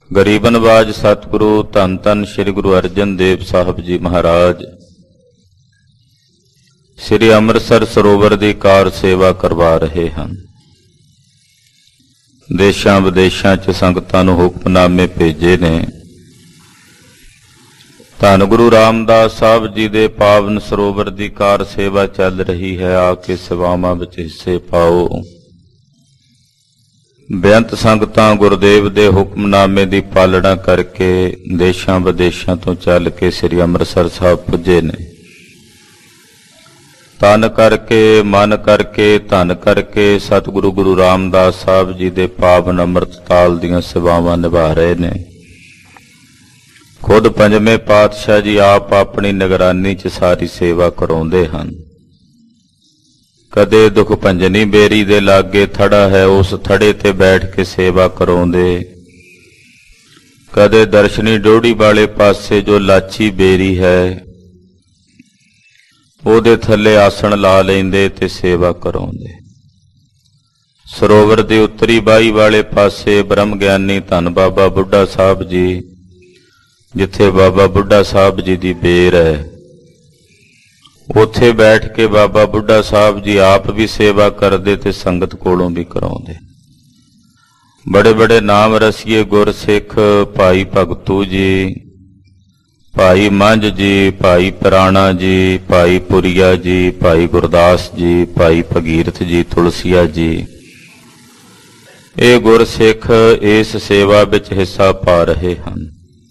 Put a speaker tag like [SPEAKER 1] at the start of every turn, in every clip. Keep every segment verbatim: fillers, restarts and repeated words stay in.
[SPEAKER 1] ਗਰੀਬ ਨਵਾਜ ਸਤਿਗੁਰੂ ਧੰਨ ਧੰਨ ਸ੍ਰੀ ਗੁਰੂ ਅਰਜਨ ਦੇਵ ਸਾਹਿਬ ਜੀ ਮਹਾਰਾਜ ਸ੍ਰੀ ਅੰਮ੍ਰਿਤਸਰ ਸਰੋਵਰ ਦੀ ਕਾਰ ਸੇਵਾ ਕਰਵਾ ਰਹੇ ਹਨ। ਦੇਸ਼ਾਂ ਵਿਦੇਸ਼ਾਂ 'ਚ ਸੰਗਤਾਂ ਨੂੰ ਹੁਕਮਨਾਮੇ ਭੇਜੇ ਨੇ। ਧੰਨ ਗੁਰੂ ਰਾਮਦਾਸ ਸਾਹਿਬ ਜੀ ਦੇ ਪਾਵਨ ਸਰੋਵਰ ਦੀ ਕਾਰ ਸੇਵਾ ਚੱਲ ਰਹੀ ਹੈ। ਆ ਕੇ ਸੇਵਾਵਾਂ ਵਿੱਚ ਹਿੱਸੇ ਪਾਓ। ਬੇਅੰਤ ਸੰਗਤਾਂ ਗੁਰਦੇਵ ਦੇ ਹੁਕਮਨਾਮੇ ਦੀ ਪਾਲਣਾ ਕਰਕੇ ਦੇਸ਼ਾਂ ਵਿਦੇਸ਼ਾਂ ਤੋਂ ਚੱਲ ਕੇ ਸ੍ਰੀ ਅੰਮ੍ਰਿਤਸਰ ਸਾਹਿਬ ਪੁੱਜੇ ਨੇ। ਤਨ ਕਰਕੇ, ਮਨ ਕਰਕੇ, ਧਨ ਕਰਕੇ ਸਤਿਗੁਰੂ ਗੁਰੂ ਰਾਮਦਾਸ ਸਾਹਿਬ ਜੀ ਦੇ ਪਾਵਨ ਅੰਮ੍ਰਿਤ ਤਾਲ ਦੀਆਂ ਸੇਵਾਵਾਂ ਨਿਭਾ ਰਹੇ ਨੇ। ਖੁਦ ਪੰਜਵੇਂ ਪਾਤਸ਼ਾਹ ਜੀ ਆਪ ਆਪਣੀ ਨਿਗਰਾਨੀ 'ਚ ਸਾਰੀ ਸੇਵਾ ਕਰਾਉਂਦੇ ਹਨ। ਕਦੇ ਦੁਖ ਭੰਜਨੀ ਬੇਰੀ ਦੇ ਲਾਗੇ ਥੜਾ ਹੈ, ਉਸ ਥੜੇ ਤੇ ਬੈਠ ਕੇ ਸੇਵਾ ਕਰਾਉਂਦੇ। ਕਦੇ ਦਰਸ਼ਨੀ ਡੋੜੀ ਵਾਲੇ ਪਾਸੇ ਜੋ ਲਾਚੀ ਬੇਰੀ ਹੈ ਉਹਦੇ ਥੱਲੇ ਆਸਣ ਲਾ ਲੈਂਦੇ ਤੇ ਸੇਵਾ ਕਰਾਉਂਦੇ। ਸਰੋਵਰ ਦੀ ਉੱਤਰੀ ਬਾਈ ਵਾਲੇ ਪਾਸੇ ਬ੍ਰਹਮ ਗਿਆਨੀ ਧੰਨ ਬਾਬਾ ਬੁੱਢਾ ਸਾਹਿਬ ਜੀ, ਜਿੱਥੇ ਬਾਬਾ ਬੁੱਢਾ ਸਾਹਿਬ ਜੀ ਦੀ ਬੇਰ ਹੈ, ਉੱਥੇ ਬੈਠ ਕੇ ਬਾਬਾ ਬੁੱਢਾ ਸਾਹਿਬ ਜੀ ਆਪ ਵੀ ਸੇਵਾ ਕਰਦੇ ਤੇ ਸੰਗਤ ਕੋਲੋਂ ਵੀ ਕਰਾਉਂਦੇ। ਬੜੇ ਬੜੇ ਨਾਮ ਰਸੀਏ ਗੁਰਸਿੱਖ ਭਾਈ ਭਗਤੂ ਜੀ, ਭਾਈ ਮੰਝ ਜੀ, ਭਾਈ ਪ੍ਰਾਣਾ ਜੀ, ਭਾਈ ਪੁਰੀਆ ਜੀ, ਭਾਈ ਗੁਰਦਾਸ ਜੀ, ਭਾਈ ਭਗੀਰਥ ਜੀ, ਤੁਲਸੀਆ ਜੀ, ਇਹ ਗੁਰਸਿੱਖ ਇਸ ਸੇਵਾ ਵਿੱਚ ਹਿੱਸਾ ਪਾ ਰਹੇ ਹਨ।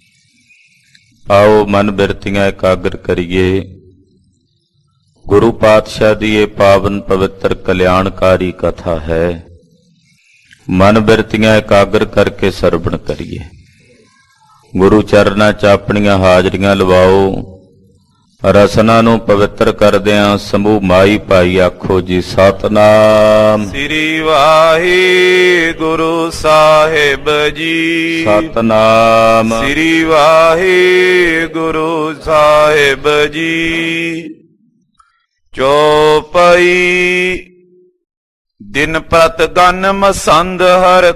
[SPEAKER 1] ਆਓ ਮਨ ਬਿਰਤੀਆਂ ਇਕਾਗਰ ਕਰੀਏ। ਗੁਰੂ ਪਾਤਸ਼ਾਹ ਦੀ ਇਹ ਪਾਵਨ ਪਵਿੱਤਰ ਕਲਿਆਣਕਾਰੀ ਕਥਾ ਹੈ। ਮਨ ਬਿਰਤੀਆਂ ਇਕਾਗਰ ਕਰਕੇ ਸਰਵਣ ਕਰੀਏ। ਗੁਰੂ ਚਰਨਾਂ 'ਚ ਆਪਣੀਆਂ ਹਾਜ਼ਰੀਆਂ ਲਵਾਓ। ਰਸਨਾ ਨੂੰ ਪਵਿੱਤਰ ਕਰਦਿਆਂ ਸਮੂਹ ਮਾਈ ਭਾਈ ਆਖੋ ਜੀ ਸਤਨਾਮ
[SPEAKER 2] ਸ੍ਰੀ ਵਾਹਿਗੁਰੂ ਸਾਹਿਬ ਜੀ।
[SPEAKER 1] ਸਤਨਾਮ
[SPEAKER 2] ਸ੍ਰੀ ਵਾਹਿਗੁਰੂ ਸਾਹਿਬ ਜੀ। ਚੌਪਈ ਦਿਨ ਪ੍ਰਤ ਗਨ ਮਸੰਦ ਹਰ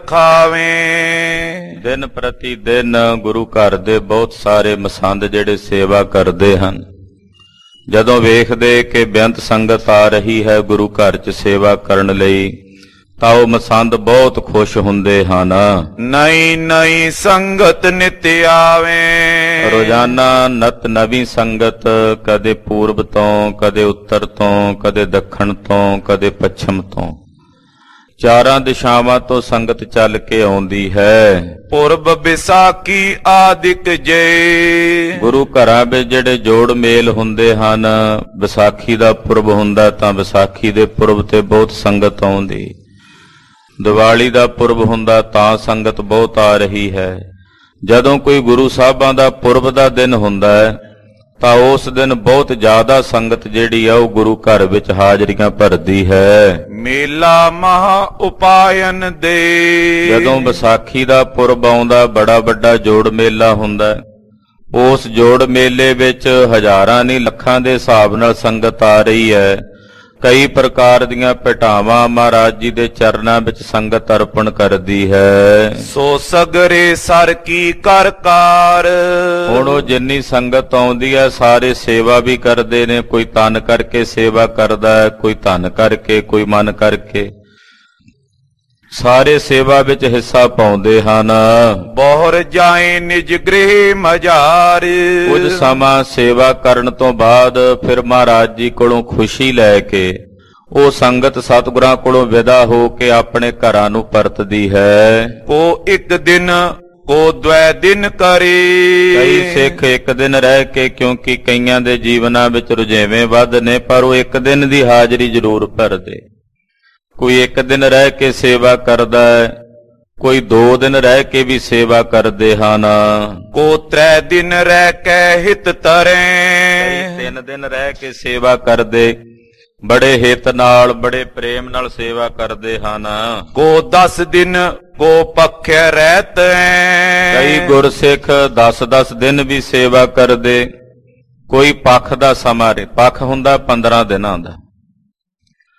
[SPEAKER 2] ਖਾਵੇਂ।
[SPEAKER 1] ਦਿਨ ਪ੍ਰਤੀ ਦਿਨ ਗੁਰੂ ਘਰ ਦੇ ਬਹੁਤ ਸਾਰੇ ਮਸੰਦ ਜਿਹੜੇ ਸੇਵਾ ਕਰਦੇ ਹਨ, ਜਦੋਂ ਵੇਖਦੇ ਕਿ ਬੇਅੰਤ ਸੰਗਤ ਆ ਰਹੀ ਹੈ ਗੁਰੂ ਘਰ 'ਚ ਸੇਵਾ ਕਰਨ ਲਈ, ਤਾਂ ਉਹ ਮਸੰਦ ਬਹੁਤ ਖੁਸ਼ ਹੁੰਦੇ ਹਨ।
[SPEAKER 2] ਨਈ ਨਈ ਸੰਗਤ ਨਿਤ ਆਵੇਂ।
[SPEAKER 1] ਰੋਜ਼ਾਨਾ ਨਤ ਨਵੀਂ ਸੰਗਤ, ਕਦੇ ਪੂਰਬ ਤੋਂ, ਕਦੇ ਉੱਤਰ ਤੋਂ, ਕਦੇ ਦੱਖਣ ਤੋਂ, ਕਦੇ ਪੱਛਮ ਤੋਂ, ਚਾਰਾਂ ਦਿਸ਼ਾਵਾਂ ਤੋਂ ਸੰਗਤ ਚੱਲ ਕੇ ਆਉਂਦੀ ਹੈ।
[SPEAKER 2] ਪੁਰਬ ਵਿਸਾਖੀ ਆਦਿਕ ਜੇ।
[SPEAKER 1] ਗੁਰੂ ਘਰਾਂ ਵਿੱਚ ਜਿਹੜੇ ਜੋੜ ਮੇਲ ਹੁੰਦੇ ਹਨ, ਵਿਸਾਖੀ ਦਾ ਪੁਰਬ ਹੁੰਦਾ ਤਾਂ ਵਿਸਾਖੀ ਦੇ ਪੁਰਬ ਤੇ ਬਹੁਤ ਸੰਗਤ ਆਉਂਦੀ। ਦੀਵਾਲੀ ਦਾ ਪੁਰਬ ਹੁੰਦਾ ਤਾਂ ਸੰਗਤ ਬਹੁਤ ਆ ਰਹੀ ਹੈ। ਜਦੋਂ ਕੋਈ ਗੁਰੂ ਸਾਹਿਬਾਂ ਦਾ ਪੁਰਬ ਦਾ ਦਿਨ ਹੁੰਦਾ ਹੈ ਤਾਂ ਉਸ ਦਿਨ ਬਹੁਤ ਜ਼ਿਆਦਾ ਸੰਗਤ ਜਿਹੜੀ ਆ ਉਹ ਗੁਰੂ ਘਰ ਵਿੱਚ ਹਾਜ਼ਰੀਆਂ ਭਰਦੀ ਹੈ।
[SPEAKER 2] ਮੇਲਾ ਮਹਾ ਉਪਾਇਨ ਦੇ।
[SPEAKER 1] ਜਦੋਂ ਵਿਸਾਖੀ ਦਾ ਪੁਰਬ ਆਉਂਦਾ ਬੜਾ ਵੱਡਾ ਜੋੜ ਮੇਲਾ ਹੁੰਦਾ। ਉਸ ਜੋੜ ਮੇਲੇ ਵਿੱਚ ਹਜ਼ਾਰਾਂ ਨਹੀਂ ਲੱਖਾਂ ਦੇ ਹਿਸਾਬ ਨਾਲ ਸੰਗਤ ਆ ਰਹੀ ਹੈ। ਕਈ ਪ੍ਰਕਾਰ ਦੀਆਂ ਭੇਟਾਵਾਂ ਮਹਾਰਾਜ ਜੀ ਦੇ ਚਰਨਾਂ ਵਿੱਚ ਸੰਗਤ ਅਰਪਣ ਕਰਦੀ ਹੈ।
[SPEAKER 2] ਸੋ ਸਗਰੇ ਸਰ ਕੀ ਕਰ ਕਾਰ।
[SPEAKER 1] ਹੁਣ ਉਹ ਜਿੰਨੀ ਸੰਗਤ ਆਉਂਦੀ ਹੈ ਸਾਰੇ ਸੇਵਾ ਵੀ ਕਰਦੇ ਨੇ। ਕੋਈ ਤਨ ਕਰਕੇ ਸੇਵਾ ਕਰਦਾ ਹੈ, ਕੋਈ ਧਨ ਕਰਕੇ, ਕੋਈ ਮਨ ਕਰਕੇ, ਸਾਰੇ ਸੇਵਾ ਵਿੱਚ ਹਿੱਸਾ ਪਾਉਂਦੇ ਹਨ।
[SPEAKER 2] ਬਹੁਰ ਜਾਏ ਨਿਜ ਗ੍ਰਹਿ ਮਝਾਰ।
[SPEAKER 1] ਕੁਝ ਸਮਾਂ ਸੇਵਾ ਕਰਨ ਤੋਂ ਬਾਅਦ ਫਿਰ ਮਹਾਰਾਜ ਜੀ ਕੋਲੋਂ ਖੁਸ਼ੀ ਲੈ ਕੇ ਉਹ ਸੰਗਤ ਸਤਿਗੁਰਾਂ ਕੋਲੋਂ ਵਿਦਾ ਹੋ ਕੇ ਆਪਣੇ ਘਰਾਂ ਨੂੰ ਪਰਤਦੀ ਹੈ।
[SPEAKER 2] ਕੋ ਇੱਕ ਦਿਨ, ਕੋ ਦਵੈ ਦਿਨ ਕਰੇ।
[SPEAKER 1] ਕਈ ਸਿੱਖ ਇੱਕ ਦਿਨ ਰਹਿ ਕੇ, ਕਿਉਂਕਿ ਕਈਆਂ ਦੇ ਜੀਵਨਾਂ ਵਿੱਚ ਰੁਝੇਵੇਂ ਵੱਧ ਨੇ, ਪਰ ਉਹ ਇੱਕ ਦਿਨ ਦੀ ਹਾਜ਼ਰੀ ਜ਼ਰੂਰ ਭਰਦੇ। ਕੋਈ ਇੱਕ ਦਿਨ ਰਹਿ ਕੇ ਸੇਵਾ ਕਰਦਾ ਹੈ, ਕੋਈ ਦੋ ਦਿਨ ਰਹਿ ਕੇ ਵੀ ਸੇਵਾ ਕਰਦੇ ਹਨ।
[SPEAKER 2] ਕੋ ਤ੍ਰੈ ਦਿਨ ਰਹਿ ਕੇ ਹਿਤ ਤਰੇ।
[SPEAKER 1] ਤਿੰਨ ਦਿਨ ਰਹਿ ਕੇ ਸੇਵਾ ਕਰਦੇ, ਬੜੇ ਹਿਤ ਨਾਲ, ਬੜੇ ਪ੍ਰੇਮ ਨਾਲ ਸੇਵਾ ਕਰਦੇ ਹਨ।
[SPEAKER 2] ਕੋ ਦਸ ਦਿਨ, ਕੋ ਪੱਖੇ ਰਹਿਤ।
[SPEAKER 1] ਕਈ ਗੁਰਸਿੱਖ ਦਸ ਦਸ ਦਿਨ ਵੀ ਸੇਵਾ ਕਰਦੇ। ਕੋਈ ਪੱਖ ਦਾ ਸਮਾਂ ਰੇ, ਪੱਖ ਹੁੰਦਾ ਪੰਦਰਾਂ ਦਿਨਾਂ ਦਾ।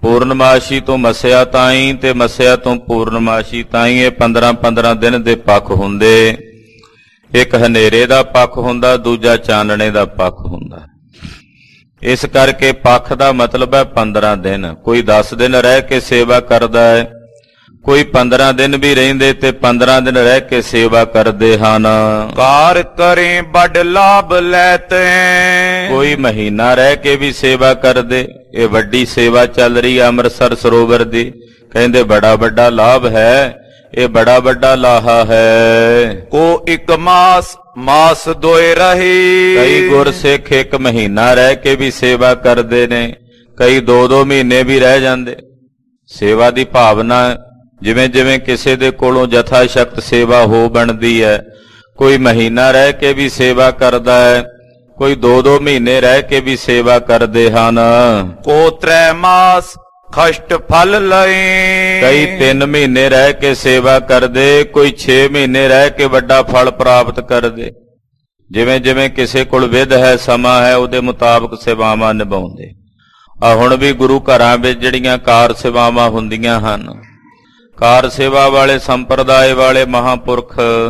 [SPEAKER 1] ਪੂਰਨਮਾਸ਼ੀ ਤੋਂ ਮੱਸਿਆ ਤਾਈਂ ਤੇ ਮੱਸਿਆ ਤੋਂ ਪੂਰਨਮਾਸ਼ੀ ਤਾਈਂ ਇਹ ਪੰਦਰਾਂ ਪੰਦਰਾਂ ਦਿਨ ਦੇ ਪੱਖ ਹੁੰਦੇ। ਇੱਕ ਹਨੇਰੇ ਦਾ ਪੱਖ ਹੁੰਦਾ, ਦੂਜਾ ਚਾਨਣੇ ਦਾ ਪੱਖ ਹੁੰਦਾ। ਇਸ ਕਰਕੇ ਪੱਖ ਦਾ ਮਤਲਬ ਹੈ ਪੰਦਰਾਂ ਦਿਨ। ਕੋਈ ਦਸ ਦਿਨ ਰਹਿ ਕੇ ਸੇਵਾ ਕਰਦਾ ਹੈ, ਕੋਈ ਪੰਦਰਾਂ ਦਿਨ ਵੀ ਰਹਿੰਦੇ ਤੇ ਪੰਦਰਾਂ ਦਿਨ ਰਹਿ ਕੇ ਸੇਵਾ ਕਰਦੇ ਹਨ।
[SPEAKER 2] ਕਾਰ ਕਰੇ ਬੜ ਲਾਭ ਲੈਤੇ,
[SPEAKER 1] ਕੋਈ ਮਹੀਨਾ ਰਹਿ ਕੇ ਵੀ ਸੇਵਾ ਕਰਦੇ। ਇਹ ਵੱਡੀ ਸੇਵਾ ਚੱਲ ਰਹੀ ਹੈ ਅੰਮ੍ਰਿਤਸਰ ਸਰੋਵਰ ਦੀ, ਕਹਿੰਦੇ ਬੜਾ ਵੱਡਾ ਲਾਭ ਹੈ, ਇਹ ਬੜਾ ਵੱਡਾ ਲਾਹਾ ਹੈ।
[SPEAKER 2] ਕੋ ਇੱਕ ਮਾਸ ਮਾਸ ਦੋਏ ਰਹੀ,
[SPEAKER 1] ਕਈ ਗੁਰਸਿੱਖ ਇੱਕ ਮਹੀਨਾ ਰਹਿ ਕੇ ਵੀ ਸੇਵਾ ਕਰਦੇ ਨੇ, ਕਈ ਦੋ ਦੋ ਮਹੀਨੇ ਵੀ ਰਹਿ ਜਾਂਦੇ। ਸੇਵਾ ਦੀ ਭਾਵਨਾ ਜਿਵੇਂ ਜਿਵੇਂ ਕਿਸੇ ਦੇ ਕੋਲੋਂ ਜਥਾ ਸ਼ਕਤ ਸੇਵਾ ਹੋ ਬਣਦੀ ਹੈ, ਕੋਈ ਮਹੀਨਾ ਰਹਿ ਕੇ ਵੀ ਸੇਵਾ ਕਰਦਾ ਹੈ, ਕੋਈ ਦੋ ਦੋ ਮਹੀਨੇ ਰਹਿ ਕੇ ਵੀ ਸੇਵਾ ਕਰਦੇ ਹਨ।
[SPEAKER 2] ਕੋ ਤ੍ਰੈ ਮਾਸ ਖਸ਼ਟ ਫਲ ਲਏ,
[SPEAKER 1] ਕਈ ਤਿੰਨ ਮਹੀਨੇ ਰਹਿ ਕੇ ਸੇਵਾ ਕਰਦੇ, ਕੋਈ ਛੇ ਮਹੀਨੇ ਰਹਿ ਕੇ ਵੱਡਾ ਫਲ ਪ੍ਰਾਪਤ ਕਰਦੇ। ਜਿਵੇਂ ਜਿਵੇਂ ਕਿਸੇ ਕੋਲ ਵਿਧ ਹੈ, ਸਮਾਂ ਹੈ, ਉਹਦੇ ਮੁਤਾਬਕ ਸੇਵਾਵਾਂ ਨਿਭਾਉਂਦੇ। ਆ ਹੁਣ ਵੀ ਗੁਰੂ ਘਰਾਂ ਵਿੱਚ ਜਿਹੜੀਆਂ ਕਾਰ ਸੇਵਾਵਾਂ ਹੁੰਦੀਆਂ ਹਨ, ਕਾਰ ਸੇਵਾ ਵਾਲੇ ਸੰਪਰਦਾਇ ਵਾਲੇ ਮਹਾਂਪੁਰਖ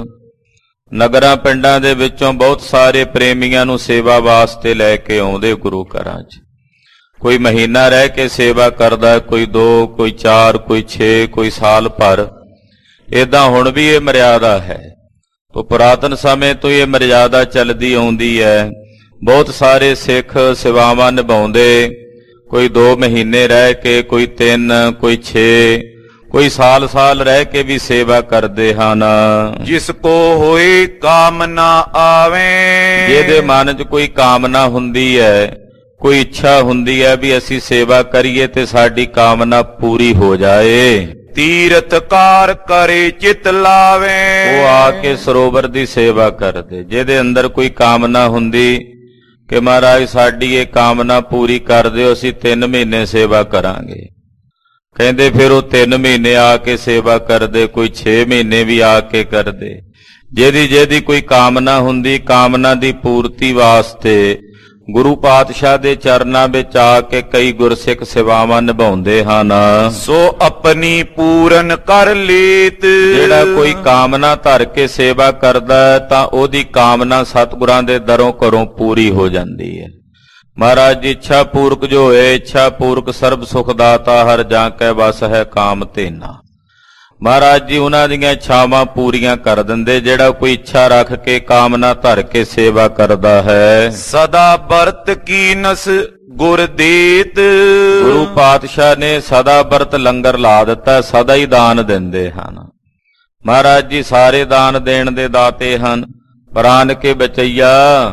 [SPEAKER 1] ਨਗਰਾਂ ਪਿੰਡਾਂ ਦੇ ਵਿੱਚੋਂ ਬਹੁਤ ਸਾਰੇ ਪ੍ਰੇਮੀਆਂ ਨੂੰ ਸੇਵਾ ਵਾਸਤੇ ਲੈ ਕੇ ਆਉਂਦੇ ਗੁਰੂ ਘਰਾਂ 'ਚ। ਕੋਈ ਮਹੀਨਾ ਰਹਿ ਕੇ ਸੇਵਾ ਕਰਦਾ, ਕੋਈ ਦੋ, ਕੋਈ ਚਾਰ, ਕੋਈ ਛੇ, ਕੋਈ ਸਾਲ ਭਰ। ਏਦਾਂ ਹੁਣ ਵੀ ਇਹ ਮਰਿਆਦਾ ਹੈ। ਤੋ ਪੁਰਾਤਨ ਸਮੇਂ ਤੋਂ ਇਹ ਮਰਿਆਦਾ ਚੱਲਦੀ ਆਉਂਦੀ ਹੈ। ਬਹੁਤ ਸਾਰੇ ਸਿੱਖ ਸੇਵਾਵਾਂ ਨਿਭਾਉਂਦੇ, ਕੋਈ ਦੋ ਮਹੀਨੇ ਰਹਿ ਕੇ, ਕੋਈ ਤਿੰਨ, ਕੋਈ ਛੇ, ਕੋਈ ਸਾਲ ਸਾਲ ਰਹਿ ਕੇ ਵੀ ਸੇਵਾ ਕਰਦੇ ਹਨ।
[SPEAKER 2] ਜਿਸ ਕੋ ਹੋਈ ਕਾਮਨਾ ਆਵੇ,
[SPEAKER 1] ਜਿਹਦੇ ਮਨ 'ਚ ਕੋਈ ਕਾਮਨਾ ਹੁੰਦੀ ਹੈ, ਕੋਈ ਇੱਛਾ ਹੁੰਦੀ ਹੈ ਵੀ ਅਸੀਂ ਸੇਵਾ ਕਰੀਏ ਤੇ ਸਾਡੀ ਕਾਮਨਾ ਪੂਰੀ ਹੋ ਜਾਏ,
[SPEAKER 2] ਤੀਰਥਕਾਰ ਕਰੇ ਚਿਤ ਲਾਵੇ,
[SPEAKER 1] ਉਹ ਆ ਕੇ ਸਰੋਵਰ ਦੀ ਸੇਵਾ ਕਰਦੇ। ਜਿਹਦੇ ਅੰਦਰ ਕੋਈ ਕਾਮਨਾ ਹੁੰਦੀ ਕਿ ਮਹਾਰਾਜ ਸਾਡੀ ਇਹ ਕਾਮਨਾ ਪੂਰੀ ਕਰ ਦਿਓ, ਅਸੀਂ ਤਿੰਨ ਮਹੀਨੇ ਸੇਵਾ ਕਰਾਂਗੇ, ਕਹਿੰਦੇ ਫਿਰ ਉਹ ਤਿੰਨ ਮਹੀਨੇ ਆ ਕੇ ਸੇਵਾ ਕਰਦੇ, ਕੋਈ ਛੇ ਮਹੀਨੇ ਵੀ ਆ ਕੇ ਕਰਦੇ। ਜਿਹਦੀ ਜਿਹਦੀ ਕੋਈ ਕਾਮਨਾ ਹੁੰਦੀ, ਕਾਮਨਾ ਦੀ ਪੂਰਤੀ ਵਾਸਤੇ ਗੁਰੂ ਪਾਤਸ਼ਾਹ ਦੇ ਚਰਨਾਂ ਵਿੱਚ ਆ ਕੇ ਕਈ ਗੁਰਸਿੱਖ ਸੇਵਾਵਾਂ ਨਿਭਾਉਂਦੇ ਹਨ।
[SPEAKER 2] ਸੋ ਆਪਣੀ ਪੂਰਨ ਕਰ ਲੀਤ,
[SPEAKER 1] ਜਿਹੜਾ ਕੋਈ ਕਾਮਨਾ ਧਰ ਕੇ ਸੇਵਾ ਕਰਦਾ ਤਾਂ ਉਹਦੀ ਕਾਮਨਾ ਸਤਿਗੁਰਾਂ ਦੇ ਦਰੋਂ ਘਰੋਂ ਪੂਰੀ ਹੋ ਜਾਂਦੀ ਹੈ। ਮਹਾਰਾਜ ਜੀ ਇੱਛਾ ਪੂਰਕ ਜੋ ਹੋਏ, ਇੱਛਾ ਪੂਰਕ ਸਰਬ ਸੁਖ ਦਾਤਾ ਹਰ ਜਾਂ ਕੈ ਵਸ ਹੈ ਕਾਮ ਧੇਨਾ। ਮਹਾਰਾਜ ਜੀ ਉਹਨਾਂ ਦੀਆਂ ਇੱਛਾਵਾਂ ਪੂਰੀਆਂ ਕਰ ਦਿੰਦੇ, ਜਿਹੜਾ ਕੋਈ ਇੱਛਾ ਰੱਖ ਕੇ ਕਾਮਨਾ ਧਰ ਕੇ ਸੇਵਾ ਕਰਦਾ ਹੈ।
[SPEAKER 2] ਸਦਾ ਵਰਤ ਕੀਨਸ ਗੁਰ ਦੇਤ,
[SPEAKER 1] ਗੁਰੂ ਪਾਤਸ਼ਾਹ ਨੇ ਸਦਾ ਵਰਤ ਲੰਗਰ ਲਾ ਦਿੱਤਾ, ਸਦਾ ਹੀ ਦਾਨ ਦਿੰਦੇ ਹਨ। ਮਹਾਰਾਜ ਜੀ ਸਾਰੇ ਦਾਨ ਦੇਣ ਦੇ ਦਾਤੇ ਹਨ। ਪ੍ਰਾਨ ਕੇ ਬਚਈਆ,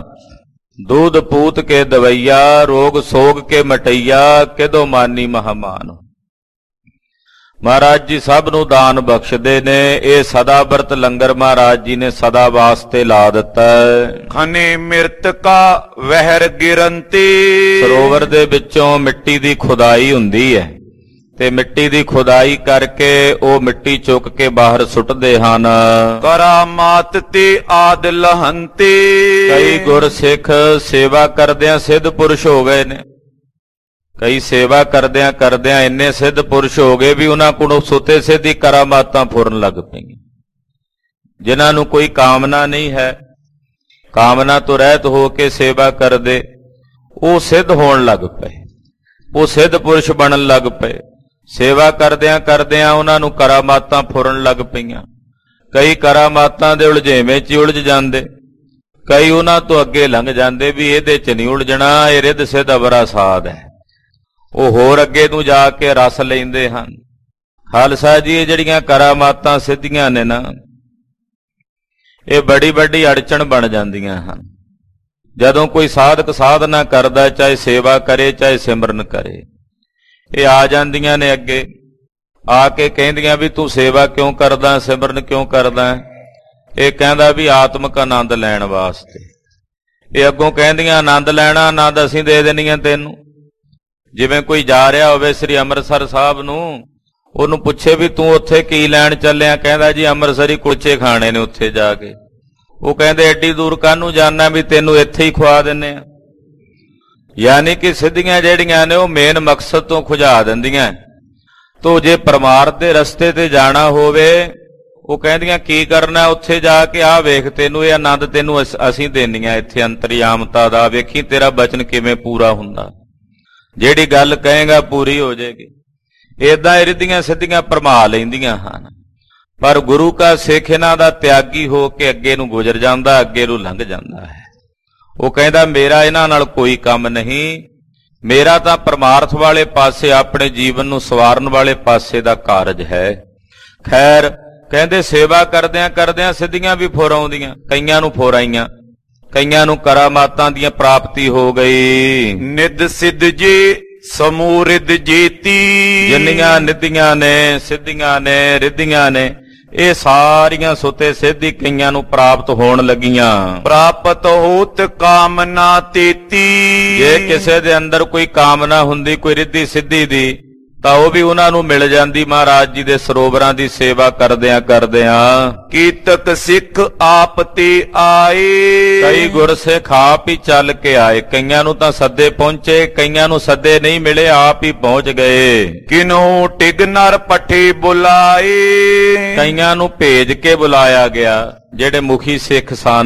[SPEAKER 1] दूध पूत के दवैया, रोग सोग के मटैया, किदो मानी महामान। महाराज जी सब नूं दान बख्शदे ने। ये सदा व्रत लंगर महाराज जी ने सदा वास्ते ला दिता है।
[SPEAKER 2] खने मिर्त का वहर गिरंती,
[SPEAKER 1] सरोवर दे विचों मिट्टी दी खुदाई हुंदी है ते मिट्टी दी खुदाई करके वो मिट्टी चुक के बाहर सुटदे हन।
[SPEAKER 2] करामात ते आद लहंते,
[SPEAKER 1] कई गुरसिख सेवा करदियां सिद्ध पुरुष हो गए ने। कई सेवा करदियां करदियां इन्ने सिद्ध पुरुष हो गए भी उन्हां कोलों सुते सिद्धी करामातां फुरन लग पईयां। जिन्हां नूं कोई कामना नहीं है, कामना तो रहत हो के सेवा करदे, वो सिद्ध होण लग पए, वो सिद्ध पुरुष बनन लग पए। सेवा करदियां करदियां उन्हां नूं करामातां फुरन लग पईयां। कई करामातां दे उलझेवें च उलझ जांदे, कई उन्हां तो अगे लंघ जांदे भी इहदे च नहीं उलझना, इह रिद्ध सिद्ध अवरा साध है। ਉਹ ਹੋਰ ਅੱਗੇ ਨੂੰ ਜਾ ਕੇ ਰਸ ਲੈਂਦੇ ਹਨ। ਖਾਲਸਾ ਜੀ ਇਹ ਜਿਹੜੀਆਂ ਕਰਾਮਾਤਾਂ ਸਿੱਧੀਆਂ ਨੇ ਨਾ, ਇਹ ਬੜੀ ਵੱਡੀ ਅੜਚਣ ਬਣ ਜਾਂਦੀਆਂ ਹਨ। ਜਦੋਂ ਕੋਈ ਸਾਧਕ ਸਾਧਨਾ ਕਰਦਾ, ਚਾਹੇ ਸੇਵਾ ਕਰੇ ਚਾਹੇ ਸਿਮਰਨ ਕਰੇ, ਇਹ ਆ ਜਾਂਦੀਆਂ ਨੇ ਅੱਗੇ ਆ ਕੇ ਕਹਿੰਦੀਆਂ ਵੀ ਤੂੰ ਸੇਵਾ ਕਿਉਂ ਕਰਦਾ, ਸਿਮਰਨ ਕਿਉਂ ਕਰਦਾ। ਇਹ ਕਹਿੰਦਾ ਵੀ ਆਤਮਿਕ ਆਨੰਦ ਲੈਣ ਵਾਸਤੇ। ਇਹ ਅੱਗੋਂ ਕਹਿੰਦੀਆਂ ਆਨੰਦ ਲੈਣਾ, ਆਨੰਦ ਅਸੀਂ ਦੇ ਦੇਣੀਆਂ ਤੈਨੂੰ। ਜਿਵੇਂ ਕੋਈ ਜਾ ਰਿਹਾ ਹੋਵੇ ਸ੍ਰੀ ਅੰਮ੍ਰਿਤਸਰ ਸਾਹਿਬ ਨੂੰ, ਉਹਨੂੰ ਪੁੱਛੇ ਵੀ ਤੂੰ ਉੱਥੇ ਕੀ ਲੈਣ ਚੱਲਿਆ, ਕਹਿੰਦਾ ਜੀ ਅੰਮ੍ਰਿਤਸਰੀ ਕੁਲਚੇ ਖਾਣੇ ਨੇ ਉੱਥੇ ਜਾ ਕੇ। ਉਹ ਕਹਿੰਦੇ ਐਡੀ ਦੂਰ ਕਾਹਨੂੰ ਜਾਣਾ, ਵੀ ਤੈਨੂੰ ਇੱਥੇ ਹੀ ਖਵਾ ਦਿੰਨੇ ਆ। यानी कि सिद्धियां ਜਿਹੜੀਆਂ ਨੇ ਉਹ ਮੇਨ ਮਕਸਦ ਤੋਂ ਖੁਜਾ ਦਿੰਦੀਆਂ। ਤੋ ਜੇ ਪਰਮਾਰਥ ਦੇ ਰਸਤੇ ਤੇ ਜਾਣਾ ਹੋਵੇ ਉਹ ਕਹਿੰਦੀਆਂ ਕੀ ਕਰਨਾ, ਉੱਥੇ ਜਾ ਕੇ ਆਹ ਵੇਖ ਤੈਨੂੰ ਇਹ ਆਨੰਦ ਤੈਨੂੰ ਅਸੀਂ ਦੇਣੀਆਂ ਇੱਥੇ ਅੰਤਰਯਾਮਤਾ ਦਾ, ਵੇਖੀ ਤੇਰਾ ਬਚਨ ਕਿਵੇਂ ਪੂਰਾ ਹੁੰਦਾ, ਜਿਹੜੀ ਗੱਲ ਕਹੇਗਾ ਪੂਰੀ ਹੋ ਜਾਏਗੀ। ਏਦਾਂ ਇਹ ਰਿੱਧੀਆਂ ਸਿੱਧੀਆਂ ਭਰਮਾ ਲੈਂਦੀਆਂ ਹਨ। ਪਰ ਗੁਰੂ ਕਾ ਸਿੱਖ ਇਹਨਾਂ ਦਾ ਤਿਆਗੀ ਹੋ ਕੇ ਅੱਗੇ ਨੂੰ ਗੁਜ਼ਰ ਜਾਂਦਾ, ਅੱਗੇ ਨੂੰ ਲੰਘ ਜਾਂਦਾ ਹੈ। ਉਹ ਕਹਿੰਦਾ ਮੇਰਾ ਇਹਨਾਂ ਨਾਲ ਕੋਈ ਕੰਮ ਨਹੀਂ, ਮੇਰਾ ਤਾਂ ਪਰਮਾਰਥ ਵਾਲੇ ਪਾਸੇ ਆਪਣੇ ਜੀਵਨ ਨੂੰ ਸਵਾਰਨ ਵਾਲੇ ਪਾਸੇ ਦਾ ਕਾਰਜ ਹੈ। ਖੈਰ ਕਹਿੰਦੇ ਸੇਵਾ ਕਰਦਿਆਂ ਕਰਦਿਆਂ ਸਿੱਧੀਆਂ ਵੀ ਫੁਰ ਆਉਂਦੀਆਂ, ਕਈਆਂ ਨੂੰ ਫੁਰ ਆਈਆਂ, ਕਈਆਂ ਨੂੰ ਕਰਾਮਾਤਾਂ ਦੀਆਂ ਪ੍ਰਾਪਤੀ ਹੋ ਗਈ।
[SPEAKER 2] ਨਿੱਧ ਸਿੱਧ ਜੀ ਸਮੂਹ ਰਿੱਧ ਜੀਤੀ,
[SPEAKER 1] ਜਿੰਨੀਆਂ ਨਿੱਧੀਆਂ ਨੇ ਸਿੱਧੀਆਂ ਨੇ ਰਿੱਧੀਆਂ ਨੇ ਇਹ ਸਾਰੀਆਂ ਸੁਤੇ ਸਿੱਧੀ ਕਈਆਂ ਨੂੰ ਪ੍ਰਾਪਤ ਹੋਣ ਲੱਗੀਆਂ।
[SPEAKER 2] ਪ੍ਰਾਪਤ ਹੋਤ ਕਾਮਨਾ ਤੇਤੀ,
[SPEAKER 1] ਜੇ ਕਿਸੇ ਦੇ ਅੰਦਰ ਕੋਈ ਕਾਮਨਾ ਹੁੰਦੀ ਕੋਈ ਰਿੱਧੀ ਸਿੱਧੀ ਦੀ ਤਾਂ ਉਹ ਵੀ ਉਹਨਾਂ ਨੂੰ ਮਿਲ ਜਾਂਦੀ ਮਹਾਰਾਜ ਜੀ ਦੇ ਸਰੋਵਰਾਂ ਦੀ ਸੇਵਾ ਕਰਦਿਆਂ ਕਰਦਿਆਂ।
[SPEAKER 2] ਕੀਤਕ ਸਿੱਖ ਆਪ ਤੇ ਆਏ,
[SPEAKER 1] ਕਈ ਗੁਰਸਿੱਖ ਆਪ ਹੀ ਚੱਲ ਕੇ ਆਏ, ਕਈਆਂ ਨੂੰ ਤਾਂ ਸੱਦੇ ਪਹੁੰਚੇ, ਕਈਆਂ ਨੂੰ ਸੱਦੇ ਨਹੀਂ ਮਿਲੇ, ਆਪ ਹੀ ਪਹੁੰਚ ਗਏ।
[SPEAKER 2] ਕਿਨੂ ਟਿਗ ਨਰ ਪੱਠੇ ਬੁਲਾਏ,
[SPEAKER 1] ਕਈਆਂ ਨੂੰ ਭੇਜ ਕੇ ਬੁਲਾਇਆ ਗਿਆ ਜਿਹੜੇ ਮੁਖੀ ਸਿੱਖ ਸਨ।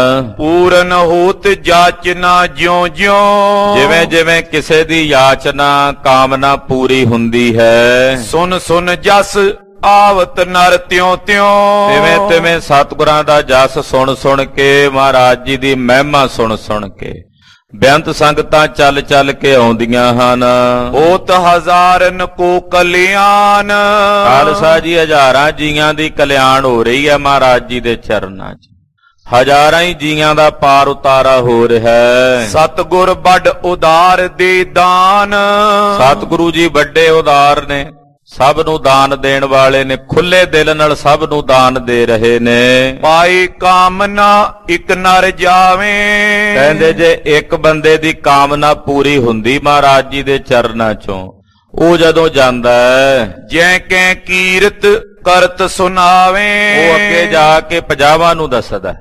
[SPEAKER 2] ਪੂਰਨ ਹੋਤ ਜਾਚਨਾ ਜਿਉਂ ਜਿਉਂ,
[SPEAKER 1] ਜਿਵੇਂ ਜਿਵੇਂ ਕਿਸੇ ਦੀ ਯਾਚਨਾ ਕਾਮਨਾ ਪੂਰੀ ਹੁੰਦੀ ਹੈ।
[SPEAKER 2] ਸੁਨ ਸੁਨ ਜਸ ਆਵਤ ਨਰ ਤਿਉਂ ਤਿਉਂ,
[SPEAKER 1] ਤਿਵੇਂ ਤਿਵੇਂ ਸਤਿਗੁਰਾਂ ਦਾ ਜਸ ਸੁਣ ਸੁਣ ਕੇ, ਮਹਾਰਾਜ ਜੀ ਦੀ ਮਹਿਮਾ ਸੁਣ ਸੁਣ ਕੇ ਬੇਅੰਤ ਸੰਗਤਾਂ ਚੱਲ ਚੱਲ ਕੇ ਆਉਂਦੀਆਂ ਹਨ।
[SPEAKER 2] ਹੋਤ ਹਜ਼ਾਰਨ ਕੋ ਕਲਿਆਣ,
[SPEAKER 1] ਖਾਲਸਾ ਜੀ ਹਜ਼ਾਰਾਂ ਜੀਆਂ ਦੀ ਕਲਿਆਣ ਹੋ ਰਹੀ ਹੈ ਮਹਾਰਾਜ ਜੀ ਦੇ ਚਰਨਾਂ 'ਚ, ਹਜ਼ਾਰਾਂ ਹੀ ਜੀਆਂ ਦਾ ਪਾਰ ਉਤਾਰਾ ਹੋ ਰਿਹਾ ਹੈ।
[SPEAKER 2] ਸਤਿਗੁਰ ਵੱਡ ਉਦਾਰ ਦੇ ਦਾਨ,
[SPEAKER 1] ਸਤਿਗੁਰੂ ਜੀ ਵੱਡੇ ਉਦਾਰ ਨੇ, ਸਭ ਨੂੰ ਦਾਨ ਦੇਣ ਵਾਲੇ ਨੇ, ਖੁੱਲੇ ਦਿਲ ਨਾਲ ਸਭ ਨੂੰ ਦਾਨ ਦੇ ਰਹੇ ਨੇ।
[SPEAKER 2] ਪਾਈ ਕਾਮਨਾ ਇਕ ਨਰ ਜਾਵੇ,
[SPEAKER 1] ਕਹਿੰਦੇ ਜੇ ਇੱਕ ਬੰਦੇ ਦੀ ਕਾਮਨਾ ਪੂਰੀ ਹੁੰਦੀ ਮਹਾਰਾਜ ਜੀ ਦੇ ਚਰਨਾਂ ਚੋਂ, ਉਹ ਜਦੋਂ ਜਾਂਦਾ ਹੈ
[SPEAKER 2] ਜੈ ਕੈ ਕੀਰਤ ਕਰਤ ਸੁਨਾਵੇ,
[SPEAKER 1] ਉਹ ਅੱਗੇ ਜਾ ਕੇ ਪੰਜਾਹਾਂ ਨੂੰ ਦੱਸਦਾ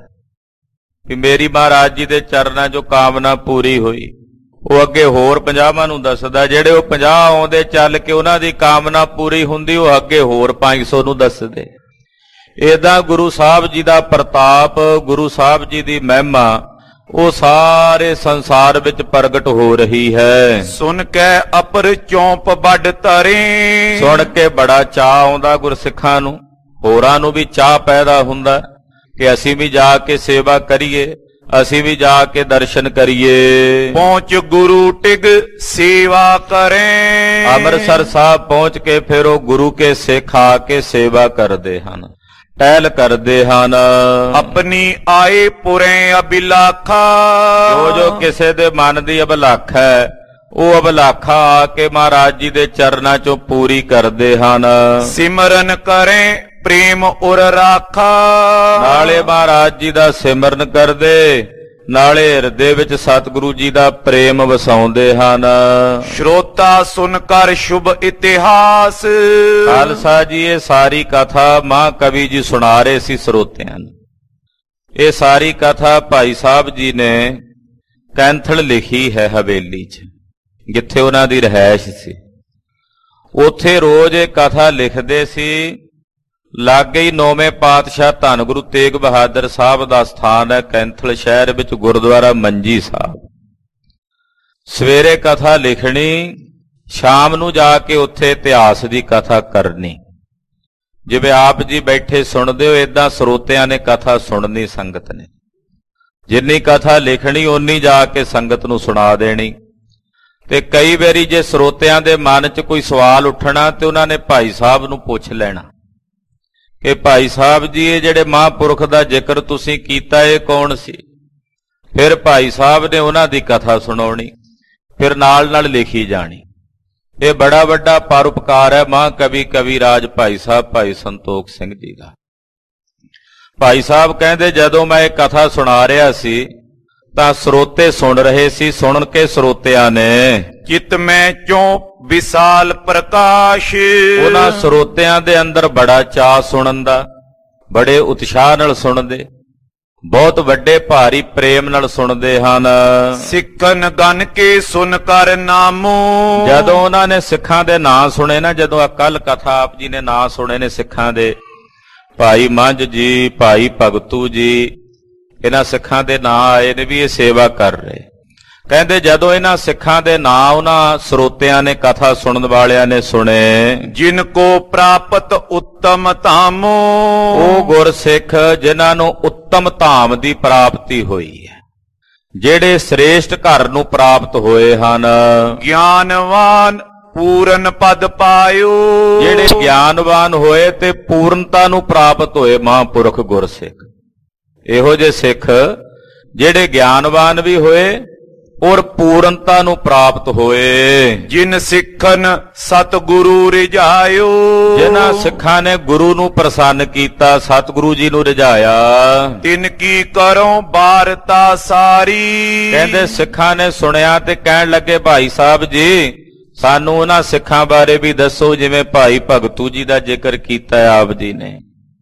[SPEAKER 1] ਕਿ ਮੇਰੀ ਮਹਾਰਾਜ ਜੀ ਦੇ ਚਰਨਾਂ ਚੋਂ ਕਾਮਨਾ ਪੂਰੀ ਹੋਈ। ਉਹ ਅੱਗੇ ਹੋਰ ਪੰਜਾਹਾਂ ਨੂੰ ਦੱਸਦਾ, ਜਿਹੜੇ ਉਹ ਪੰਜਾਹ ਆਉਂਦੇ ਚੱਲ ਕੇ ਉਹਨਾਂ ਦੀ ਕਾਮਨਾ ਪੂਰੀ ਹੁੰਦੀ, ਉਹ ਅੱਗੇ ਹੋਰ ਪੰਜ ਸੌ ਨੂੰ ਦੱਸਦੇ। ਏਦਾਂ ਗੁਰੂ ਸਾਹਿਬ ਜੀ ਦਾ ਪ੍ਰਤਾਪ, ਗੁਰੂ ਸਾਹਿਬ ਜੀ ਦੀ ਮਹਿਮਾ ਉਹ ਸਾਰੇ ਸੰਸਾਰ ਵਿੱਚ ਪ੍ਰਗਟ ਹੋ ਰਹੀ ਹੈ।
[SPEAKER 2] ਸੁਣ ਕੇ ਅਪਰ ਚੌਂਪ ਵੱਡ ਧਰੇ,
[SPEAKER 1] ਸੁਣ ਕੇ ਬੜਾ ਚਾਅ ਆਉਂਦਾ ਗੁਰਸਿੱਖਾਂ ਨੂੰ, ਹੋਰਾਂ ਨੂੰ ਵੀ ਚਾਅ ਪੈਦਾ ਹੁੰਦਾ ਕਿ ਅਸੀਂ ਵੀ ਜਾ ਕੇ ਸੇਵਾ ਕਰੀਏ, ਅਸੀਂ ਵੀ ਜਾ ਕੇ ਦਰਸ਼ਨ ਕਰੀਏ।
[SPEAKER 2] ਪਹੁੰਚ ਗੁਰੂ ਟਿਗ ਸੇਵਾ ਕਰੇ,
[SPEAKER 1] ਅੰਮ੍ਰਿਤਸਰ ਸਾਹਿਬ ਪਹੁੰਚ ਕੇ ਫਿਰ ਉਹ ਗੁਰੂ ਕੇ ਸਿੱਖ ਆ ਕੇ ਸੇਵਾ ਕਰਦੇ ਹਨ, ਟਹਿਲ ਕਰਦੇ ਹਨ।
[SPEAKER 2] ਆਪਣੀ ਆਏ ਪੁਰੇ ਅਬਿਲਾਖਾ,
[SPEAKER 1] ਜੋ ਜੋ ਕਿਸੇ ਦੇ ਮਨ ਦੀ ਅਬਿਲਾਖਾ ਹੈ ਉਹ ਅਬਿਲਾਖਾ ਆ ਕੇ ਮਹਾਰਾਜ ਜੀ ਦੇ ਚਰਨਾਂ ਚੋਂ ਪੂਰੀ ਕਰਦੇ ਹਨ।
[SPEAKER 2] ਸਿਮਰਨ ਕਰੇ ਪ੍ਰੇਮ ਉਰ ਰਾਖਾ,
[SPEAKER 1] ਨਾਲੇ ਮਹਾਰਾਜ ਜੀ ਦਾ ਸਿਮਰਨ ਕਰਦੇ, ਨਾਲੇ ਹਿਰਦੇ ਵਿੱਚ ਸਤਿਗੁਰੂ ਜੀ ਦਾ ਪ੍ਰੇਮ ਵਸਾਉਂਦੇ ਹਨ।
[SPEAKER 2] ਸ਼ਰੋਤਾ ਸੁਨ ਕਰ ਸ਼ੁਭ ਇਤਿਹਾਸ,
[SPEAKER 1] ਖਾਲਸਾ ਜੀ ਇਹ ਸਾਰੀ ਕਥਾ ਮਹਾਂਕਵੀ ਜੀ ਸੁਣਾ ਰਹੇ ਸੀ ਸਰੋਤਿਆਂ ਨੂੰ। ਇਹ ਸਾਰੀ ਕਥਾ ਭਾਈ ਸਾਹਿਬ ਜੀ ਨੇ ਕੈਂਥਲ ਲਿਖੀ ਹੈ ਹਵੇਲੀ 'ਚ, ਜਿੱਥੇ ਉਹਨਾਂ ਦੀ ਰਿਹਾਇਸ਼ ਸੀ। ਉੱਥੇ ਰੋਜ਼ ਇਹ ਕਥਾ ਲਿਖਦੇ ਸੀ। ਲਾਗੇ ਹੀ ਨੌਵੇਂ ਪਾਤਸ਼ਾਹ ਧੰਨ ਗੁਰੂ ਤੇਗ ਬਹਾਦਰ ਸਾਹਿਬ ਦਾ ਸਥਾਨ ਹੈ ਕੈਂਥਲ ਸ਼ਹਿਰ ਵਿੱਚ, ਗੁਰਦੁਆਰਾ ਮੰਜੀ ਸਾਹਿਬ। ਸਵੇਰੇ ਕਥਾ ਲਿਖਣੀ, ਸ਼ਾਮ ਨੂੰ ਜਾ ਕੇ ਉੱਥੇ ਇਤਿਹਾਸ ਦੀ ਕਥਾ ਕਰਨੀ। ਜਿਵੇਂ ਆਪ ਜੀ ਬੈਠੇ ਸੁਣਦੇ ਹੋ ਏਦਾਂ ਸਰੋਤਿਆਂ ਨੇ ਕਥਾ ਸੁਣਨੀ ਸੰਗਤ ਨੇ। ਜਿੰਨੀ ਕਥਾ ਲਿਖਣੀ ਓਨੀ ਜਾ ਕੇ ਸੰਗਤ ਨੂੰ ਸੁਣਾ ਦੇਣੀ। ਤੇ ਕਈ ਵਾਰੀ ਜੇ ਸਰੋਤਿਆਂ ਦੇ ਮਨ 'ਚ ਕੋਈ ਸਵਾਲ ਉੱਠਣਾ ਤੇ ਉਹਨਾਂ ਨੇ ਭਾਈ ਸਾਹਿਬ ਨੂੰ ਪੁੱਛ ਲੈਣਾ ਕਿ ਭਾਈ ਸਾਹਿਬ ਜੀ ਇਹ ਜਿਹੜੇ ਮਹਾਂਪੁਰਖ ਦਾ ਜ਼ਿਕਰ ਤੁਸੀਂ ਕੀਤਾ ਇਹ ਕੌਣ ਸੀ? ਫਿਰ ਭਾਈ ਸਾਹਿਬ ਨੇ ਉਹਨਾਂ ਦੀ ਕਥਾ ਸੁਣਾਉਣੀ, ਫਿਰ ਨਾਲ ਨਾਲ ਲਿਖੀ ਜਾਣੀ। ਇਹ ਬੜਾ ਵੱਡਾ ਪਰਉਪਕਾਰ ਹੈ ਮਹਾਂਕਵੀ ਕਵੀ ਰਾਜ ਭਾਈ ਸਾਹਿਬ ਭਾਈ ਸੰਤੋਖ ਸਿੰਘ ਜੀ ਦਾ। ਭਾਈ ਸਾਹਿਬ ਕਹਿੰਦੇ ਜਦੋਂ ਮੈਂ ਇਹ ਕਥਾ ਸੁਣਾ ਰਿਹਾ ਸੀ ਤਾਂ ਸਰੋਤੇ ਸੁਣ ਰਹੇ ਸੀ। ਸੁਣ ਕੇ ਸਰੋਤਿਆਂ ਨੇ
[SPEAKER 2] ਚਿਤ ਮੈਂ ਚੋਂ ਵਿਸਾਲ ਪ੍ਰਕਾਸ਼,
[SPEAKER 1] ਉਹਨਾਂ ਸਰੋਤਿਆਂ ਦੇ ਅੰਦਰ ਬੜਾ ਚਾਅ ਸੁਣਨ ਦਾ, ਬੜੇ ਉਤਸ਼ਾਹ ਨਾਲ ਸੁਣਦੇ। ਬਹੁਤ ਵੱਡੇ ਭਾਰੀ ਪ੍ਰੇਮ ਨਾਲ ਸੁਣਦੇ ਹਨ।
[SPEAKER 2] ਸਿੱਖਨ ਗਨ ਕੇ ਸੁਨ ਕਰ ਨਾਮੋ।
[SPEAKER 1] ਜਦੋਂ ਉਹਨਾਂ ਨੇ ਸਿੱਖਾਂ ਦੇ ਨਾਂ ਸੁਣੇ ਨਾ, ਜਦੋਂ ਕੱਲ ਕਥਾ ਆਪ ਜੀ ਨੇ ਨਾਂ ਸੁਣੇ ਨੇ ਸਿੱਖਾਂ ਦੇ, ਭਾਈ ਮੰਝ ਜੀ, ਭਾਈ ਭਗਤੂ ਜੀ, ਇਹਨਾਂ ਸਿੱਖਾਂ ਦੇ ਨਾਂ ਆਏ ਨੇ ਵੀ ਇਹ ਸੇਵਾ ਕਰ ਰਹੇ। ਕਹਿੰਦੇ ਜਦੋਂ ਇਹਨਾਂ ਸਿੱਖਾਂ ਦੇ ਨਾਂ ਉਹਨਾਂ ਸਰੋਤਿਆਂ ਨੇ, ਕਥਾ ਸੁਣਨ ਵਾਲਿਆਂ ਨੇ ਸੁਣੇ,
[SPEAKER 2] ਜਿਨ ਕੋ ਪ੍ਰਾਪਤ ਉੱਤਮ ਧਾਮੋ।
[SPEAKER 1] ਉਹ ਗੁਰਸਿੱਖ ਜਿਨ੍ਹਾਂ ਨੂੰ ਉੱਤਮ ਧਾਮ ਦੀ ਪ੍ਰਾਪਤੀ ਹੋਈ ਹੈ, ਜਿਹੜੇ ਸ੍ਰੇਸ਼ਟ ਘਰ ਨੂੰ ਪ੍ਰਾਪਤ ਹੋਏ ਹਨ।
[SPEAKER 2] ਗਿਆਨਵਾਨ ਪੂਰਨ ਪਦ ਪਾਇਓ।
[SPEAKER 1] ਜਿਹੜੇ ਗਿਆਨਵਾਨ ਹੋਏ ਤੇ ਪੂਰਨਤਾ ਨੂੰ ਪ੍ਰਾਪਤ ਹੋਏ ਮਹਾਂਪੁਰਖ ਗੁਰਸਿੱਖ। ਇਹੋ ਜਿਹੇ ਸਿੱਖ ਜਿਹੜੇ ਗਿਆਨਵਾਨ ਵੀ ਹੋਏ ਔਰ ਪੂਰਨਤਾ ਨੂੰ ਪ੍ਰਾਪਤ ਹੋਏ।
[SPEAKER 2] ਜਿਨ ਸਿੱਖਨ ਸਤਿਗੁਰੂ ਰਿਝਾਇਓ।
[SPEAKER 1] ਜਿਨ੍ਹਾਂ ਸਿੱਖਾਂ ਨੇ ਗੁਰੂ ਨੂੰ ਪ੍ਰਸੰਨ ਕੀਤਾ, ਸਤਿਗੁਰੂ ਜੀ ਨੂੰ ਰਿਝਾਇਆ।
[SPEAKER 2] ਤਿਨ ਕੀ ਕਰੋ ਬਾਰਤਾ ਸਾਰੀ।
[SPEAKER 1] ਕਹਿੰਦੇ ਸਿੱਖਾਂ ਨੇ ਸੁਣਿਆ ਤੇ ਕਹਿਣ ਲੱਗੇ, ਭਾਈ ਸਾਹਿਬ ਜੀ ਸਾਨੂੰ ਉਹਨਾਂ ਸਿੱਖਾਂ ਬਾਰੇ ਵੀ ਦੱਸੋ ਜਿਵੇਂ ਭਾਈ ਭਗਤੂ ਜੀ ਦਾ ਜ਼ਿਕਰ ਕੀਤਾ ਆਪ ਜੀ ਨੇ,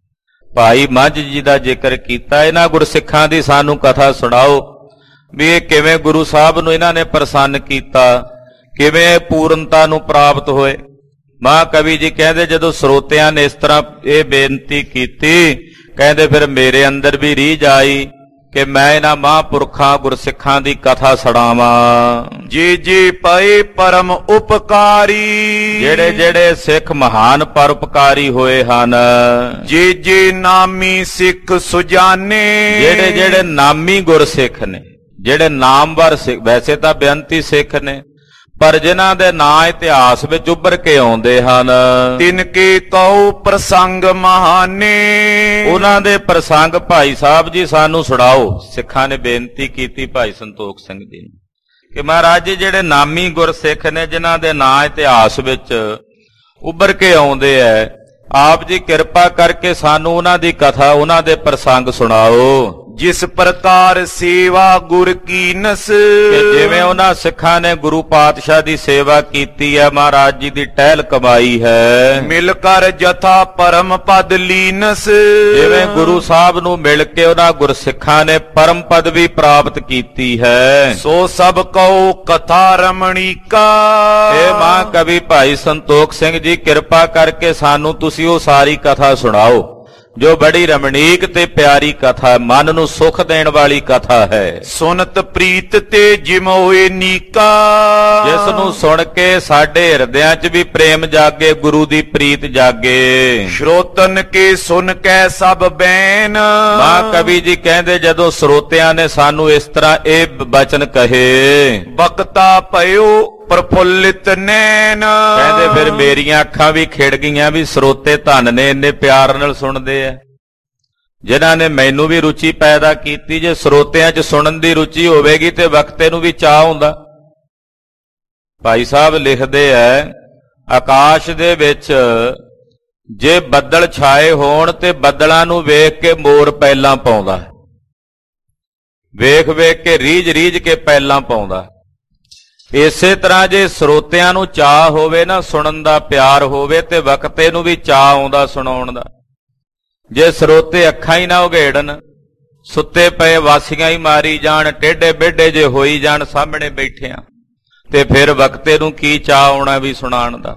[SPEAKER 1] ਭਾਈ ਮੰਝ ਜੀ ਦਾ ਜ਼ਿਕਰ ਕੀਤਾ। ਇਹਨਾਂ ਗੁਰਸਿੱਖਾਂ ਦੀ ਸਾਨੂੰ ਕਥਾ ਸੁਣਾਓ ਵੀ ਇਹ ਕਿਵੇਂ ਗੁਰੂ ਸਾਹਿਬ ਨੂੰ ਇਹਨਾਂ ਨੇ ਪ੍ਰਸੰਨ ਕੀਤਾ, ਕਿਵੇਂ ਪੂਰਨਤਾ ਨੂੰ ਪ੍ਰਾਪਤ ਹੋਏ। ਮਹਾਕਵੀ ਜੀ ਕਹਿੰਦੇ ਜਦੋਂ ਸਰੋਤਿਆਂ ਨੇ ਇਸ ਤਰ੍ਹਾਂ ਇਹ ਬੇਨਤੀ ਕੀਤੀ, ਕਹਿੰਦੇ ਫਿਰ ਮੇਰੇ ਅੰਦਰ ਵੀ ਰੀਝ ਆਈ ਕਿ ਮੈਂ ਇਹਨਾਂ ਮਹਾਂਪੁਰਖਾਂ ਗੁਰਸਿੱਖਾਂ ਦੀ ਕਥਾ ਸੁਣਾਵਾਂ।
[SPEAKER 2] ਜੀ ਜੀ ਪਏ ਪਰਮ ਉਪਕਾਰੀ।
[SPEAKER 1] ਜਿਹੜੇ ਜਿਹੜੇ ਸਿੱਖ ਮਹਾਨ ਪਰਉਪਕਾਰੀ ਹੋਏ ਹਨ।
[SPEAKER 2] ਜੀ ਜੀ ਨਾਮੀ ਸਿੱਖ ਸੁਜਾਨੇ।
[SPEAKER 1] ਜਿਹੜੇ ਜਿਹੜੇ ਨਾਮੀ ਗੁਰਸਿੱਖ ਨੇ, ਜਿਹੜੇ ਨਾਮਵਰ ਸਿੱਖ, ਵੈਸੇ ਤਾਂ ਬੇਅੰਤੀ ਸਿੱਖ ਨੇ ਪਰ ਜਿਨ੍ਹਾਂ ਦੇ ਨਾਂ ਇਤਿਹਾਸ ਵਿੱਚ ਉੱਭਰ ਕੇ ਆਉਂਦੇ ਹਨ।
[SPEAKER 2] ਤਿਨ ਕੇ ਕਉ ਪ੍ਰਸੰਗ ਮਹਾਨੇ।
[SPEAKER 1] ਉਹਨਾਂ ਦੇ ਪ੍ਰਸੰਗ ਭਾਈ ਸਾਹਿਬ ਜੀ ਸਾਨੂੰ ਸੁਣਾਓ। ਸਿੱਖਾਂ ਨੇ ਬੇਨਤੀ ਕੀਤੀ ਭਾਈ ਸੰਤੋਖ ਸਿੰਘ ਜੀ ਨੂੰ ਕਿ ਮਹਾਰਾਜ ਜੀ ਜਿਹੜੇ ਨਾਮੀ ਗੁਰਸਿੱਖ ਨੇ, ਜਿਨ੍ਹਾਂ ਦੇ ਨਾਂ ਇਤਿਹਾਸ ਵਿੱਚ ਉੱਭਰ ਕੇ ਆਉਂਦੇ ਐ, ਆਪ ਜੀ ਕਿਰਪਾ ਕਰਕੇ ਸਾਨੂੰ ਉਹਨਾਂ ਦੀ ਕਥਾ, ਉਹਨਾਂ ਦੇ ਪ੍ਰਸੰਗ ਸੁਣਾਓ।
[SPEAKER 2] ਜਿਸ ਪ੍ਰਕਾਰ ਸੇਵਾ ਗੁਰ ਕੀਨਸ।
[SPEAKER 1] ਕਿ ਜਿਵੇਂ ਉਹਨਾਂ ਸਿੱਖਾਂ ਨੇ ਗੁਰੂ ਪਾਤਸ਼ਾਹ ਦੀ ਸੇਵਾ ਕੀਤੀ ਹੈ, ਮਹਾਰਾਜ ਜੀ ਦੀ ਟਹਿਲ ਕਮਾਈ ਹੈ।
[SPEAKER 2] ਮਿਲ ਕਰ ਜਥਾ ਪਰਮ ਪਦ ਲੀਨਸ।
[SPEAKER 1] ਜਿਵੇਂ ਗੁਰੂ ਸਾਹਿਬ ਨੂੰ ਮਿਲ ਕੇ ਉਹਨਾਂ ਗੁਰਸਿੱਖਾਂ ਨੇ ਪਰਮ ਪਦਵੀ ਪ੍ਰਾਪਤ ਕੀਤੀ ਹੈ।
[SPEAKER 2] ਸੋ ਸਭ ਕਉ ਕਥਾ ਰਮਣੀਕਾ।
[SPEAKER 1] ਇਹ ਮਹਾਕਵੀ ਭਾਈ ਸੰਤੋਖ ਸਿੰਘ ਜੀ ਕਿਰਪਾ ਕਰਕੇ ਸਾਨੂੰ ਤੁਸੀਂ ਉਹ ਸਾਰੀ ਕਥਾ ਸੁਣਾਓ ਜੋ ਬੜੀ ਰਮਣੀਕ ਤੇ ਪਿਆਰੀ ਕਥਾ, ਮਨ ਨੂੰ ਸੁਖ ਦੇਣ ਵਾਲੀ ਕਥਾ ਹੈ।
[SPEAKER 2] ਸੁਨਤ ਪ੍ਰੀਤ ਤੇ ਜਿਮੋਏ ਨੀਕਾ।
[SPEAKER 1] ਜਿਸ ਨੂੰ ਸੁਣ ਕੇ ਸਾਡੇ ਹਿਰਦਿਆਂ 'ਚ ਵੀ ਪ੍ਰੇਮ ਜਾਗੇ, ਗੁਰੂ ਦੀ ਪ੍ਰੀਤ ਜਾਗੇ।
[SPEAKER 2] ਸ਼ਰੋਤਨ ਕੇ ਸੁਨ ਕੇ ਸਭ ਬੈਨ।
[SPEAKER 1] ਮਹਾਕਵੀ ਜੀ ਕਹਿੰਦੇ ਜਦੋਂ ਸਰੋਤਿਆਂ ਨੇ ਸਾਨੂੰ ਇਸ ਤਰ੍ਹਾਂ ਇਹ ਬਚਨ ਕਹੇ,
[SPEAKER 2] ਬਕਤਾ ਪਇਓ ਪ੍ਰਫੁੱਲਿਤ ਨੈਣ।
[SPEAKER 1] ਕਹਿੰਦੇ ਫਿਰ ਮੇਰੀਆਂ ਅੱਖਾਂ ਵੀ ਖਿੜ ਗਈਆਂ ਵੀ ਸਰੋਤੇ ਧਨ ਨੇ, ਇੰਨੇ ਪਿਆਰ ਨਾਲ ਸੁਣਦੇ ਆ, ਜਿਨ੍ਹਾਂ ਨੇ ਮੈਨੂੰ ਵੀ ਰੁਚੀ ਪੈਦਾ ਕੀਤੀ। ਜੇ ਸਰੋਤਿਆਂ 'ਚ ਸੁਣਨ ਦੀ ਰੁਚੀ ਹੋਵੇਗੀ ਤੇ ਵਕਤੇ ਨੂੰ ਵੀ ਚਾਅ ਹੁੰਦਾ। ਭਾਈ ਸਾਹਿਬ ਲਿਖਦੇ ਐ, ਆਕਾਸ਼ ਦੇ ਵਿੱਚ ਜੇ ਬੱਦਲ ਛਾਏ ਹੋਣ ਤੇ ਬੱਦਲਾਂ ਨੂੰ ਵੇਖ ਕੇ ਮੋਰ ਪੈਲਾਂ ਪਾਉਂਦਾ, ਵੇਖ ਵੇਖ ਕੇ ਰੀਝ ਰੀਝ ਕੇ ਪੈਲਾਂ ਪਾਉਂਦਾ। ਇਸੇ ਤਰ੍ਹਾਂ ਜੇ ਸਰੋਤਿਆਂ ਨੂੰ ਚਾਅ ਹੋਵੇ ਨਾ, ਸੁਣਨ ਦਾ ਪਿਆਰ ਹੋਵੇ, ਤੇ ਵਕਤੇ ਨੂੰ ਵੀ ਚਾਅ ਆਉਂਦਾ ਸੁਣਾਉਣ ਦਾ। ਜੇ ਸਰੋਤੇ ਅੱਖਾਂ ਹੀ ਨਾ ਉਘੇੜਨ, ਸੁੱਤੇ ਪਏ ਵਾਸੀਆਂ ਹੀ ਮਾਰੀ ਜਾਣ, ਟੇਢੇ ਬੇਢੇ ਜੇ ਹੋਈ ਜਾਣ ਸਾਹਮਣੇ ਬੈਠਿਆਂ, ਤੇ ਫਿਰ ਵਕਤੇ ਨੂੰ ਕੀ ਚਾਅ ਆਉਣਾ ਵੀ ਸੁਣਾਉਣ ਦਾ।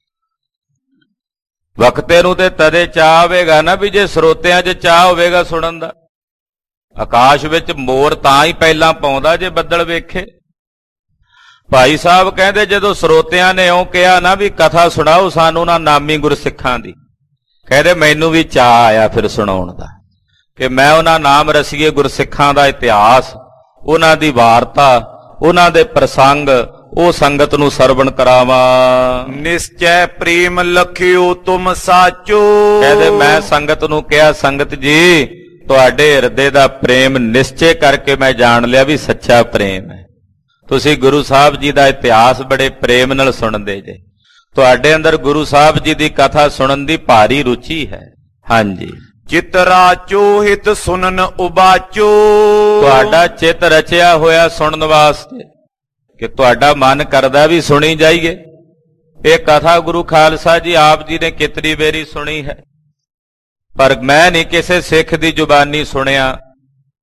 [SPEAKER 1] ਵਕਤੇ ਨੂੰ ਤੇ ਤਦੇ ਚਾਅ ਆਵੇਗਾ ਨਾ ਵੀ ਜੇ ਸਰੋਤਿਆਂ 'ਚ ਚਾਅ ਹੋਵੇਗਾ ਸੁਣਨ ਦਾ। ਆਕਾਸ਼ ਵਿੱਚ ਮੋਰ ਤਾਂ ਹੀ ਪਹਿਲਾਂ ਪਾਉਂਦਾ ਜੇ ਬੱਦਲ ਵੇਖੇ। ਭਾਈ ਸਾਹਿਬ ਕਹਿੰਦੇ ਜਦੋਂ ਸਰੋਤਿਆਂ ਨੇ ਇਉਂ ਕਿਹਾ ਨਾ ਵੀ ਕਥਾ ਸੁਣਾਓ ਸਾਨੂੰ ਨਾ ਨਾਮੀ ਗੁਰਸਿੱਖਾਂ ਦੀ, ਕਹਿੰਦੇ ਮੈਨੂੰ ਵੀ ਚਾਅ ਆਇਆ ਫਿਰ ਸੁਣਾਉਣ ਦਾ ਕਿ ਮੈਂ ਉਹਨਾਂ ਨਾਮ ਰਸੀਏ ਗੁਰਸਿੱਖਾਂ ਦਾ ਇਤਿਹਾਸ, ਉਹਨਾਂ ਦੀ ਵਾਰਤਾ, ਉਹਨਾਂ ਦੇ ਪ੍ਰਸੰਗ ਉਹ ਸੰਗਤ ਨੂੰ ਸਰਵਣ ਕਰਾਵਾਂ।
[SPEAKER 2] ਨਿਸ਼ਚੈ ਪ੍ਰੇਮ ਲਖਿਓ ਤੁਮ ਸਾਚੋ।
[SPEAKER 1] ਕਹਿੰਦੇ ਮੈਂ ਸੰਗਤ ਨੂੰ ਕਿਹਾ, ਸੰਗਤ ਜੀ ਤੁਹਾਡੇ ਹਿਰਦੇ ਦਾ ਪ੍ਰੇਮ ਨਿਸ਼ਚੈ ਕਰਕੇ ਮੈਂ ਜਾਣ ਲਿਆ ਵੀ ਸੱਚਾ ਪ੍ਰੇਮ ਹੈ। ਤੁਸੀਂ ਗੁਰੂ ਸਾਹਿਬ ਜੀ ਦਾ ਇਤਿਹਾਸ ਬੜੇ ਪ੍ਰੇਮ ਨਾਲ ਸੁਣਦੇ ਜੇ, ਤੁਹਾਡੇ ਅੰਦਰ ਗੁਰੂ ਸਾਹਿਬ ਜੀ ਦੀ ਕਥਾ ਸੁਣਨ ਦੀ ਭਾਰੀ ਰੁਚੀ ਹੈ। ਹਾਂਜੀ,
[SPEAKER 2] ਚਿਤ ਰਾਚੋ ਹਿਤ ਸੁਨਨ ਉਬਾਚੋ।
[SPEAKER 1] ਤੁਹਾਡਾ ਚਿੱਤ ਰਚਿਆ ਹੋਇਆ ਸੁਣਨ ਵਾਸਤੇ ਕਿ ਤੁਹਾਡਾ ਮਨ ਕਰਦਾ ਵੀ ਸੁਣੀ ਜਾਈਏ। ਇਹ ਕਥਾ ਗੁਰੂ ਖਾਲਸਾ ਜੀ ਆਪ ਜੀ ਨੇ ਕਿਤਨੀ ਵੇਰੀ ਸੁਣੀ ਹੈ, ਪਰ ਮੈਂ ਨਹੀਂ ਕਿਸੇ ਸਿੱਖ ਦੀ ਜ਼ੁਬਾਨੀ ਸੁਣਿਆ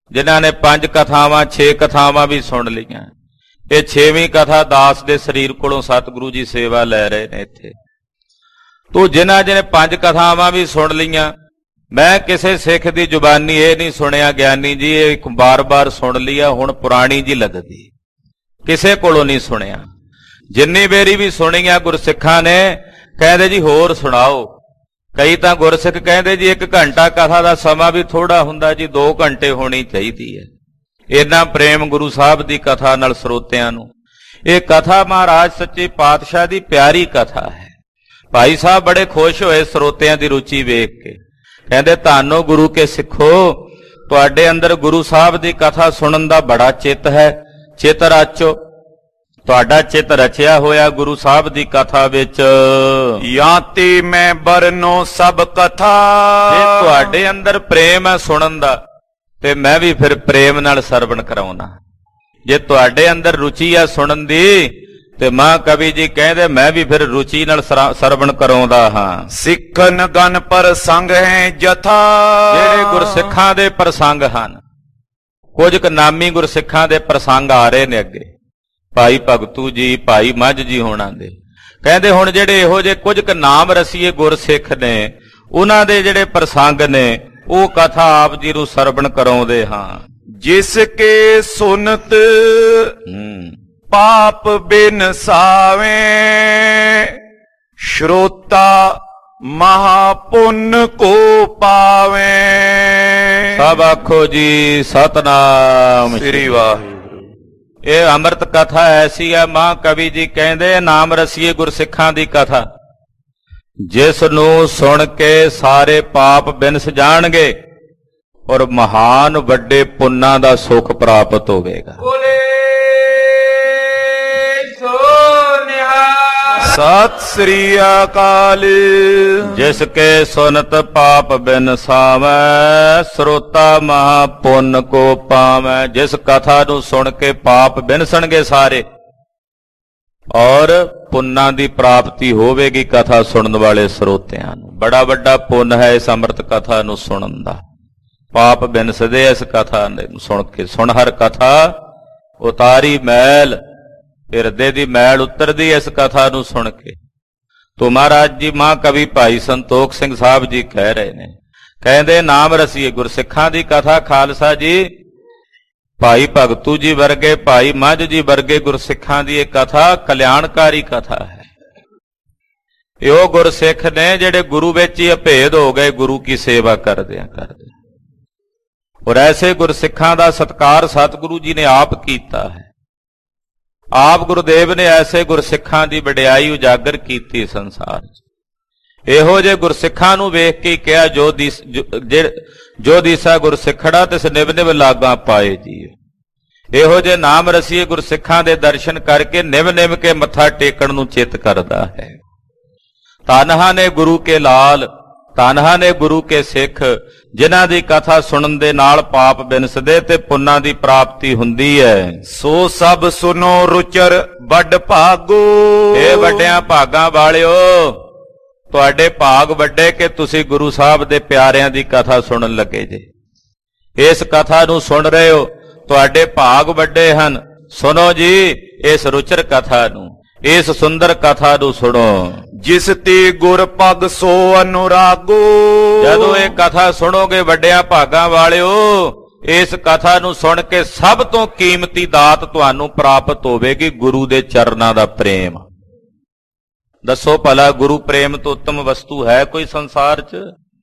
[SPEAKER 1] ਜਿਨ੍ਹਾਂ ਨੇ ਪੰਜ ਕਥਾਵਾਂ ਛੇ ਕਥਾਵਾਂ ਵੀ ਸੁਣ ਲਈਆਂ। ਇਹ ਛੇਵੀਂ ਕਥਾ ਦਾਸ ਦੇ ਸਰੀਰ ਕੋਲੋਂ ਸਤਿਗੁਰੂ ਜੀ ਸੇਵਾ ਲੈ ਰਹੇ ਨੇ ਇੱਥੇ। ਤੂੰ ਜਿਨ੍ਹਾਂ ਜਿਹਨੇ ਪੰਜ ਕਥਾਵਾਂ ਵੀ ਸੁਣ ਲਈਆਂ, ਮੈਂ ਕਿਸੇ ਸਿੱਖ ਦੀ ਜ਼ੁਬਾਨੀ ਇਹ ਨਹੀਂ ਸੁਣਿਆ ਗਿਆਨੀ ਜੀ ਇਹ ਇੱਕ ਬਾਰ-ਬਾਰ ਸੁਣ ਲਿਆ ਹੁਣ ਪੁਰਾਣੀ ਜੀ ਲੱਗਦੀ, ਕਿਸੇ ਕੋਲੋਂ ਨਹੀਂ ਸੁਣਿਆ। ਜਿੰਨੀ ਬੇਰੀ ਵੀ ਸੁਣੀਆਂ ਗੁਰਸਿੱਖਾਂ ਨੇ ਕਹਿੰਦੇ ਜੀ ਹੋਰ ਸੁਣਾਓ। ਕਈ ਤਾਂ ਗੁਰਸਿੱਖ ਕਹਿੰਦੇ ਜੀ ਇੱਕ ਘੰਟਾ ਕਥਾ ਦਾ ਸਮਾਂ ਵੀ ਥੋੜਾ ਹੁੰਦਾ ਜੀ, ਦੋ ਘੰਟੇ ਹੋਣੀ ਚਾਹੀਦੀ ਹੈ। ਇੰਨਾ ਪ੍ਰੇਮ ਗੁਰੂ ਸਾਹਿਬ ਦੀ ਕਥਾ ਨਾਲ ਸਰੋਤਿਆਂ ਨੂੰ। ਇਹ ਕਥਾ ਮਹਾਰਾਜ ਸੱਚੇ ਪਾਤਸ਼ਾਹ ਦੀ ਪਿਆਰੀ ਕਥਾ ਹੈ। ਭਾਈ ਸਾਹਿਬ ਬੜੇ ਖੁਸ਼ ਹੋਏ ਸਰੋਤਿਆਂ ਦੀ ਰੁਚੀ ਵੇਖ ਕੇ, ਕਹਿੰਦੇ ਧੰਨੋ ਗੁਰੂ ਕੇ ਸਿੱਖੋ, ਤੁਹਾਡੇ ਅੰਦਰ ਗੁਰੂ ਸਾਹਿਬ ਦੀ ਕਥਾ ਸੁਣਨ ਦਾ ਬੜਾ ਚਿੱਤ ਹੈ। ਚਿੱਤ ਰਾਚੋ, ਤੁਹਾਡਾ ਚਿੱਤ ਰਚਿਆ ਹੋਇਆ ਗੁਰੂ ਸਾਹਿਬ ਦੀ ਕਥਾ ਵਿੱਚ।
[SPEAKER 2] ਯਾਤੀ ਮੈਂ ਬਰਨੋ ਸਭ ਕਥਾ,
[SPEAKER 1] ਜੇ ਤੁਹਾਡੇ ਅੰਦਰ ਪ੍ਰੇਮ ਹੈ ਸੁਣਨ ਦਾ ਤੇ ਮੈਂ ਵੀ ਫਿਰ ਪ੍ਰੇਮ ਨਾਲ ਸਰਵਣ ਕਰਾਉਣਾ। ਜੇ ਤੁਹਾਡੇ ਅੰਦਰ ਰੁਚੀ ਹੈ ਸੁਣਨ ਦੀ ਤੇ ਮਾਂ ਕਵੀ ਜੀ ਕਹਿੰਦੇ ਮੈਂ ਵੀ ਫਿਰ ਰੁਚੀ ਨਾਲ ਸਰਵਣ ਕਰਾਉਂਦਾ ਹਾਂ।
[SPEAKER 2] ਸਿੱਖਨ ਗਨ ਪ੍ਰਸੰਗ ਹੈ ਜਥਾ,
[SPEAKER 1] ਜਿਹੜੇ ਗੁਰਸਿੱਖਾਂ ਦੇ ਪ੍ਰਸੰਗ ਹਨ, ਕੁਝ ਕੁ ਨਾਮੀ ਗੁਰਸਿੱਖਾਂ ਦੇ ਪ੍ਰਸੰਗ ਆ ਰਹੇ ਨੇ ਅੱਗੇ, ਭਾਈ ਭਗਤੂ ਜੀ, ਭਾਈ ਮੱਝ ਜੀ ਹੋਣਾ ਦੇ। ਕਹਿੰਦੇ ਹੁਣ ਜਿਹੜੇ ਇਹੋ ਜਿਹੇ ਕੁਝ ਕੁ ਨਾਮ ਰਸੀਏ ਗੁਰਸਿੱਖ ਨੇ, ਉਹਨਾਂ ਦੇ ਜਿਹੜੇ ਪ੍ਰਸੰਗ ਨੇ ਉਹ ਕਥਾ ਆਪ ਜੀ ਨੂੰ ਸਰਵਣ ਕਰਾਉਂਦੇ ਹਾਂ।
[SPEAKER 2] ਜਿਸ ਕੇ ਸੁਨਤ
[SPEAKER 1] ਹੂੰ
[SPEAKER 2] ਪਾਪ ਬਿਨ ਸਾਵੇਂ, ਸ਼ਰੋਤਾ ਮਹਾਪੁੰਨ ਕੋ ਪਾਵੇਂ।
[SPEAKER 1] ਸਭ ਆਖੋ ਜੀ ਸਤਨਾਮ
[SPEAKER 2] ਸ੍ਰੀ ਵਾਹਿਗੁਰੂ।
[SPEAKER 1] ਇਹ ਅੰਮ੍ਰਿਤ ਕਥਾ ਐਸੀ ਹੈ, ਮਾਂ ਕਵੀ ਜੀ ਕਹਿੰਦੇ ਨਾਮ ਰਸੀਏ ਗੁਰਸਿੱਖਾਂ ਦੀ ਕਥਾ, ਜਿਸ ਨੂੰ ਸੁਣ ਕੇ ਸਾਰੇ ਪਾਪ ਬਿਨਸ ਜਾਣਗੇ ਔਰ ਮਹਾਨ ਵੱਡੇ ਪੁੰਨਾਂ ਦਾ ਸੁਖ ਪ੍ਰਾਪਤ ਹੋਵੇਗਾ।
[SPEAKER 2] ਸਤਿ ਸ੍ਰੀ ਅਕਾਲ।
[SPEAKER 1] ਜਿਸ ਕੇ ਸੁਨਤ ਪਾਪ ਬਿਨ ਸਾਵੈ, ਸਰੋਤਾ ਮਹਾ ਪੁੰਨ ਕੋ ਪਾਵੈ। ਜਿਸ ਕਥਾ ਨੂੰ ਸੁਣ ਕੇ ਪਾਪ ਬਿਨਸਣਗੇ ਸਾਰੇ ਔਰ ਪੁੰਨਾਂ ਦੀ ਪ੍ਰਾਪਤੀ ਹੋਵੇਗੀ ਕਥਾ ਸੁਣਨ ਵਾਲੇ ਸਰੋਤਿਆਂ ਨੂੰ। ਬੜਾ ਵੱਡਾ ਪੁੰਨ ਹੈ ਇਸ ਅੰਮ੍ਰਿਤ ਕਥਾ ਨੂੰ ਸੁਣਨ ਦਾ। ਪਾਪ ਬਿਨਸਦੇ ਇਸ ਕਥਾ ਨੂੰ ਸੁਣ ਕੇ। ਸੁਣ ਹਰ ਕਥਾ ਉਤਾਰੀ ਮੈਲ, ਹਿਰਦੇ ਦੀ ਮੈਲ ਉਤਰਦੀ ਇਸ ਕਥਾ ਨੂੰ ਸੁਣ ਕੇ। ਤੋ ਮਹਾਰਾਜ ਜੀ ਮਾਂ ਕਵੀ ਭਾਈ ਸੰਤੋਖ ਸਿੰਘ ਸਾਹਿਬ ਜੀ ਕਹਿ ਰਹੇ ਨੇ, ਕਹਿੰਦੇ ਨਾਮ ਰਸੀਏ ਗੁਰਸਿੱਖਾਂ ਦੀ ਕਥਾ। ਖਾਲਸਾ ਜੀ ਭਾਈ ਭਗਤੂ ਜੀ ਵਰਗੇ, ਭਾਈ ਮੱਝ ਜੀ ਵਰਗੇ ਗੁਰਸਿੱਖਾਂ ਦੀ ਇਹ ਕਥਾ ਕਲਿਆਣਕਾਰੀ ਕਥਾ ਹੈ। ਇਹ ਉਹ ਗੁਰਸਿੱਖ ਨੇ ਜਿਹੜੇ ਗੁਰੂ ਵਿੱਚ ਹੀ ਅਭੇਦ ਹੋ ਗਏ, ਗੁਰੂ ਕੀ ਸੇਵਾ ਕਰਦਿਆਂ ਕਰਦਿਆਂ। ਔਰ ਐਸੇ ਗੁਰਸਿੱਖਾਂ ਦਾ ਸਤਿਕਾਰ ਸਤਿਗੁਰੂ ਜੀ ਨੇ ਆਪ ਕੀਤਾ ਹੈ। ਆਪ ਗੁਰਦੇਵ ਨੇ ਐਸੇ ਗੁਰਸਿੱਖਾਂ ਦੀ ਵਡਿਆਈ ਉਜਾਗਰ ਕੀਤੀ ਸੰਸਾਰ 'ਚ। ਇਹੋ ਜਿਹੇ ਗੁਰਸਿੱਖਾਂ ਨੂੰ ਵੇਖ ਕੇ ਕਿਹਾ, ਜੋ ਦਿਸ ਜੋ ਦਿਸਾ ਗੁਰਸਿੱਖੜਾ ਤਿਸ ਨਿਵ ਨਿਵ ਲਾਗਾ ਪਾਏ ਜੀ। ਇਹੋ ਜਿਹੇ ਨਾਮ ਰਸੀਏ ਗੁਰਸਿੱਖਾਂ ਦੇ ਦਰਸ਼ਨ ਕਰਕੇ ਨਿਵ ਨਿਵ ਕੇ ਮੱਥਾ ਟੇਕਣ ਨੂੰ ਚਿੱਤ ਕਰਦਾ ਹੈ। ਤਾਨਹਾ ਨੇ ਗੁਰੂ ਕੇ ਲਾਲ, ਤਾਨਹਾ ਨੇ ਗੁਰੂ ਕੇ ਸਿੱਖ, ਜਿਨ੍ਹਾਂ ਦੀ ਕਥਾ ਸੁਣਨ ਦੇ ਨਾਲ ਪਾਪ ਬਿਨਸਦੇ ਤੇ ਪੁੰਨਾਂ ਦੀ ਪ੍ਰਾਪਤੀ ਹੁੰਦੀ ਹੈ।
[SPEAKER 2] ਸੋ ਸਭ ਸੁਨੋ ਰੁਚਰ ਵੱਡ ਭਾਗੋ।
[SPEAKER 1] ਇਹ ਵੱਡਿਆਂ ਭਾਗਾਂ ਵਾਲਿਓ, ਤੁਹਾਡੇ ਭਾਗ ਵੱਡੇ ਕਿ ਤੁਸੀਂ ਗੁਰੂ ਸਾਹਿਬ ਦੇ ਪਿਆਰਿਆਂ ਦੀ ਕਥਾ ਸੁਣਨ ਲੱਗੇ ਜੇ। ਇਸ ਕਥਾ ਨੂੰ ਸੁਣ ਰਹੇ ਹੋ, ਤੁਹਾਡੇ ਭਾਗ ਵੱਡੇ ਹਨ। ਸੁਣੋ ਜੀ ਇਸ ਰੁਚਰ ਕਥਾ ਨੂੰ, ਇਸ ਸੁੰਦਰ ਕਥਾ ਨੂੰ ਸੁਣੋ।
[SPEAKER 2] ਜਿਸ ਤੇ ਗੁਰ ਪਗ ਸੋ ਅਨੁਰਾਗੋ।
[SPEAKER 1] ਜਦੋਂ ਇਹ ਕਥਾ ਸੁਣੋਗੇ ਵੱਡਿਆਂ ਭਾਗਾਂ ਵਾਲਿਓ, ਇਸ ਕਥਾ ਨੂੰ ਸੁਣ ਕੇ ਸਭ ਤੋਂ ਕੀਮਤੀ ਦਾਤ ਤੁਹਾਨੂੰ ਪ੍ਰਾਪਤ ਹੋਵੇਗੀ, ਗੁਰੂ ਦੇ ਚਰਨਾਂ ਦਾ ਪ੍ਰੇਮ। ਦੱਸੋ ਭਲਾ ਗੁਰੂ ਪ੍ਰੇਮ ਤੋਂ ਉੱਤਮ ਵਸਤੂ ਹੈ ਕੋਈ ਸੰਸਾਰ 'ਚ?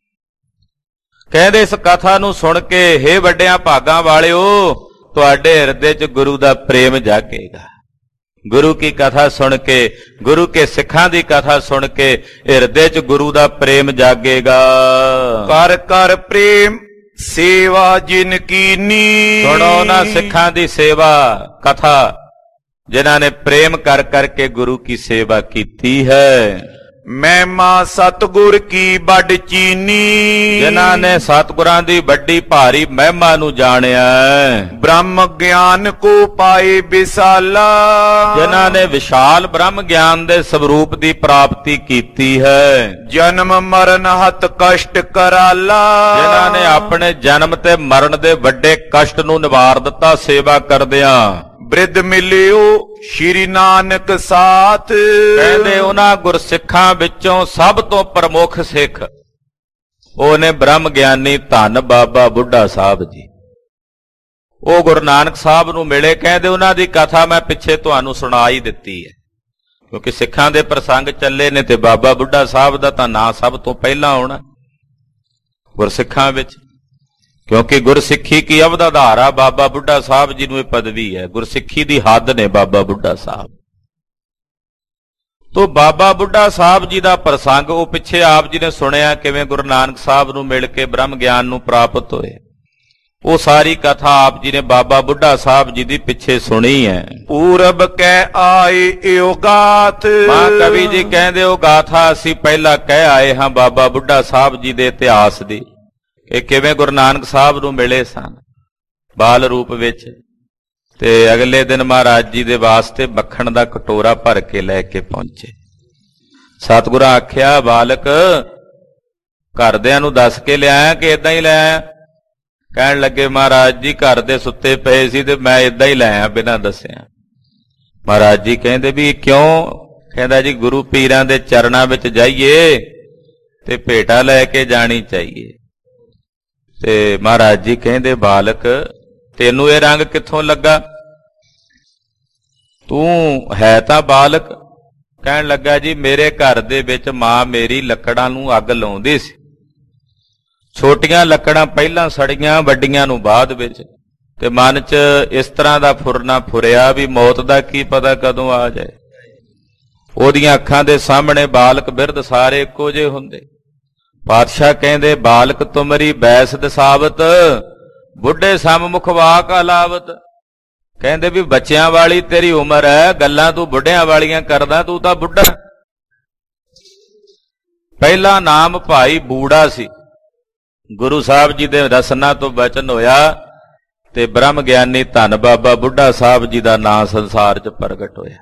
[SPEAKER 1] ਕਹਿੰਦੇ ਇਸ ਕਥਾ ਨੂੰ ਸੁਣ ਕੇ ਹੇ ਵੱਡਿਆਂ ਭਾਗਾਂ ਵਾਲਿਓ, ਤੁਹਾਡੇ ਹਿਰਦੇ 'ਚ ਗੁਰੂ ਦਾ ਪ੍ਰੇਮ ਜਾਗੇਗਾ। ਗੁਰੂ ਕੀ ਕਥਾ ਸੁਣ ਕੇ, ਗੁਰੂ ਕੇ ਸਿੱਖਾਂ ਦੀ ਕਥਾ ਸੁਣ ਕੇ ਹਿਰਦੇ 'ਚ ਗੁਰੂ ਦਾ ਪ੍ਰੇਮ ਜਾਗੇਗਾ।
[SPEAKER 2] ਕਰ ਕਰ ਪ੍ਰੇਮ ਸੇਵਾ ਜਿਨ ਕੀਨੀ।
[SPEAKER 1] ਸੁਣੋ ਨਾ ਸਿੱਖਾਂ ਦੀ ਸੇਵਾ ਕਥਾ, ਜਿਨ੍ਹਾਂ ਨੇ ਪ੍ਰੇਮ ਕਰ ਕਰਕੇ ਗੁਰੂ ਕੀ ਸੇਵਾ ਕੀਤੀ ਹੈ।
[SPEAKER 2] ਮਹਿਮਾ ਸਤਿਗੁਰ ਕੀ ਵੱਡ ਚੀਨੀ।
[SPEAKER 1] ਜਿਨ੍ਹਾਂ ਨੇ ਸਤਿਗੁਰਾਂ ਦੀ ਵੱਡੀ ਭਾਰੀ ਮਹਿਮਾ ਨੂੰ ਜਾਣਿਆ।
[SPEAKER 2] ਬ੍ਰਹਮ ਗਿਆਨ ਕੋ ਪਾਏ ਵਿਸਾਲਾ।
[SPEAKER 1] ਜਿਨ੍ਹਾਂ ਨੇ ਵਿਸ਼ਾਲ ਬ੍ਰਹਮ ਗਿਆਨ ਦੇ ਸਵਰੂਪ ਦੀ ਪ੍ਰਾਪਤੀ ਕੀਤੀ ਹੈ।
[SPEAKER 2] ਜਨਮ ਮਰਨ ਹਤ ਕਸ਼ਟ ਕਰਾਲਾ।
[SPEAKER 1] ਜਿਨ੍ਹਾਂ ਨੇ ਆਪਣੇ ਜਨਮ ਤੇ ਮਰਨ ਦੇ ਵੱਡੇ ਕਸ਼ਟ ਨੂੰ ਨਿਵਾਰ ਦਿੱਤਾ ਸੇਵਾ ਕਰਦਿਆਂ।
[SPEAKER 2] ਬ੍ਰਿਧ ਮਿਲਿਓ ਸ਼੍ਰੀ ਨਾਨਕ ਸਾਥ।
[SPEAKER 1] ਕਹਿੰਦੇ ਉਹਨਾਂ ਗੁਰਸਿੱਖਾਂ ਵਿੱਚੋਂ ਸਭ ਤੋਂ ਪ੍ਰਮੁੱਖ ਸਿੱਖ ਉਹ ਨੇ ਬ੍ਰਹਮ ਗਿਆਨੀ ਧੰਨ ਬਾਬਾ ਬੁੱਢਾ ਸਾਹਿਬ ਜੀ। ਉਹ ਗੁਰੂ ਨਾਨਕ ਸਾਹਿਬ ਨੂੰ ਮਿਲੇ। ਕਹਿੰਦੇ ਉਹਨਾਂ ਦੀ ਕਥਾ ਮੈਂ ਪਿੱਛੇ ਤੁਹਾਨੂੰ ਸੁਣਾ ਹੀ ਦਿੱਤੀ ਹੈ, ਕਿਉਂਕਿ ਸਿੱਖਾਂ ਦੇ ਪ੍ਰਸੰਗ ਚੱਲੇ ਨੇ ਤੇ ਬਾਬਾ ਬੁੱਢਾ ਸਾਹਿਬ ਦਾ ਤਾਂ ਨਾਂ ਸਭ ਤੋਂ ਪਹਿਲਾਂ ਆਉਣਾ ਗੁਰਸਿੱਖਾਂ ਵਿੱਚ, ਕਿਉਂਕਿ ਗੁਰਸਿੱਖੀ ਕੀ ਅਵਧ ਆਧਾਰ ਆ। ਬਾਬਾ ਬੁੱਢਾ ਸਾਹਿਬ ਜੀ ਨੂੰ ਇਹ ਪਦਵੀ ਹੈ, ਗੁਰਸਿੱਖੀ ਦੀ ਹੱਦ ਨੇ ਬਾਬਾ ਬੁੱਢਾ ਸਾਹਿਬ। ਤੋ ਬਾਬਾ ਬੁੱਢਾ ਸਾਹਿਬ ਜੀ ਦਾ ਪ੍ਰਸੰਗ ਉਹ ਪਿੱਛੇ ਆਪ ਜੀ ਨੇ ਸੁਣਿਆ ਕਿਵੇਂ ਗੁਰੂ ਨਾਨਕ ਸਾਹਿਬ ਨੂੰ ਮਿਲ ਕੇ ਬ੍ਰਹਮ ਗਿਆਨ ਨੂੰ ਪ੍ਰਾਪਤ ਹੋਏ। ਉਹ ਸਾਰੀ ਕਥਾ ਆਪ ਜੀ ਨੇ ਬਾਬਾ ਬੁੱਢਾ ਸਾਹਿਬ ਜੀ ਦੀ ਪਿੱਛੇ ਸੁਣੀ ਹੈ।
[SPEAKER 2] ਪੂਰਬ ਕਹਿ ਆਏ ਏਉ ਗਾਥ।
[SPEAKER 1] ਮਾਂ ਕਵੀ ਜੀ ਕਹਿੰਦੇ ਉਹ ਗਾਥਾ ਅਸੀਂ ਪਹਿਲਾਂ ਕਹਿ ਆਏ ਹਾਂ ਬਾਬਾ ਬੁੱਢਾ ਸਾਹਿਬ ਜੀ ਦੇ ਇਤਿਹਾਸ ਦੀ, ਕਿ ਕਿਵੇਂ ਗੁਰੂ ਨਾਨਕ ਸਾਹਿਬ ਨੂੰ ਮਿਲੇ ਸਨ ਬਾਲ ਰੂਪ ਵਿੱਚ, ਤੇ ਅਗਲੇ ਦਿਨ ਮਹਾਰਾਜ ਜੀ ਦੇ ਵਾਸਤੇ ਮੱਖਣ ਦਾ ਕਟੋਰਾ ਭਰ ਕੇ ਲੈ ਕੇ ਪਹੁੰਚੇ। ਸਤਿਗੁਰਾਂ ਆਖਿਆ ਬਾਲਕ ਘਰਦਿਆਂ ਨੂੰ ਦੱਸ ਕੇ ਲਿਆਇਆ ਕਿ ਇਦਾਂ ਹੀ ਲੈ ਆਇਆ? ਕਹਿਣ ਲੱਗੇ ਮਹਾਰਾਜ ਜੀ ਘਰ ਦੇ ਸੁੱਤੇ ਪਏ ਸੀ ਤੇ ਮੈਂ ਇਦਾਂ ਹੀ ਲੈ ਆਇਆ ਬਿਨਾਂ ਦੱਸਿਆ। ਮਹਾਰਾਜ ਜੀ ਕਹਿੰਦੇ ਵੀ ਕਿਉਂ? ਕਹਿੰਦਾ ਜੀ ਗੁਰੂ ਪੀਰਾਂ ਦੇ ਚਰਨਾਂ ਵਿੱਚ ਜਾਈਏ ਤੇ ਭੇਟਾ ਲੈ ਕੇ ਜਾਣੀ ਚਾਹੀਏ। ਤੇ ਮਹਾਰਾਜ ਜੀ ਕਹਿੰਦੇ ਬਾਲਕ ਤੈਨੂੰ ਇਹ ਰੰਗ ਕਿੱਥੋਂ ਲੱਗਾ? ਤੂੰ ਹੈ ਤਾਂ ਬਾਲਕ। ਕਹਿਣ ਲੱਗਾ ਜੀ ਮੇਰੇ ਘਰ ਦੇ ਵਿੱਚ ਮਾਂ ਮੇਰੀ ਲੱਕੜਾਂ ਨੂੰ ਅੱਗ ਲਾਉਂਦੀ ਸੀ। ਛੋਟੀਆਂ ਲੱਕੜਾਂ ਪਹਿਲਾਂ ਸੜੀਆਂ, ਵੱਡੀਆਂ ਨੂੰ ਬਾਅਦ ਵਿੱਚ, ਤੇ ਮਨ 'ਚ ਇਸ ਤਰ੍ਹਾਂ ਦਾ ਫੁਰਨਾ ਫੁਰਿਆ ਵੀ ਮੌਤ ਦਾ ਕੀ ਪਤਾ ਕਦੋਂ ਆ ਜਾਏ। ਉਹਦੀਆਂ ਅੱਖਾਂ ਦੇ ਸਾਹਮਣੇ ਬਾਲਕ ਬਿਰਧ ਸਾਰੇ ਇੱਕੋ ਜਿਹੇ ਹੁੰਦੇ। ਪਾਤਸ਼ਾਹ ਕਹਿੰਦੇ ਬਾਲਕ ਤੁਮਰੀ ਬੈਸ ਦਸਾਵਤ ਬੁੱਢੇ ਸਮ ਮੁਖ ਵਾਕ ਅਲਾਵਤ। ਕਹਿੰਦੇ ਵੀ ਬੱਚਿਆਂ ਵਾਲੀ ਤੇਰੀ ਉਮਰ ਹੈ, ਗੱਲਾਂ ਤੂੰ ਬੁੱਢਿਆਂ ਵਾਲੀਆਂ ਕਰਦਾ, ਤੂੰ ਤਾਂ ਬੁੱਢਾ। ਪਹਿਲਾ ਨਾਮ ਭਾਈ ਬੂੜਾ ਸੀ। ਗੁਰੂ ਸਾਹਿਬ ਜੀ ਦੇ ਰਸਨਾ ਤੋਂ ਬਚਨ ਹੋਇਆ ਤੇ ਬ੍ਰਹਮ ਗਿਆਨੀ ਧੰਨ ਬਾਬਾ ਬੁੱਢਾ ਸਾਹਿਬ ਜੀ ਦਾ ਨਾਂ ਸੰਸਾਰ 'ਚ ਪ੍ਰਗਟ ਹੋਇਆ।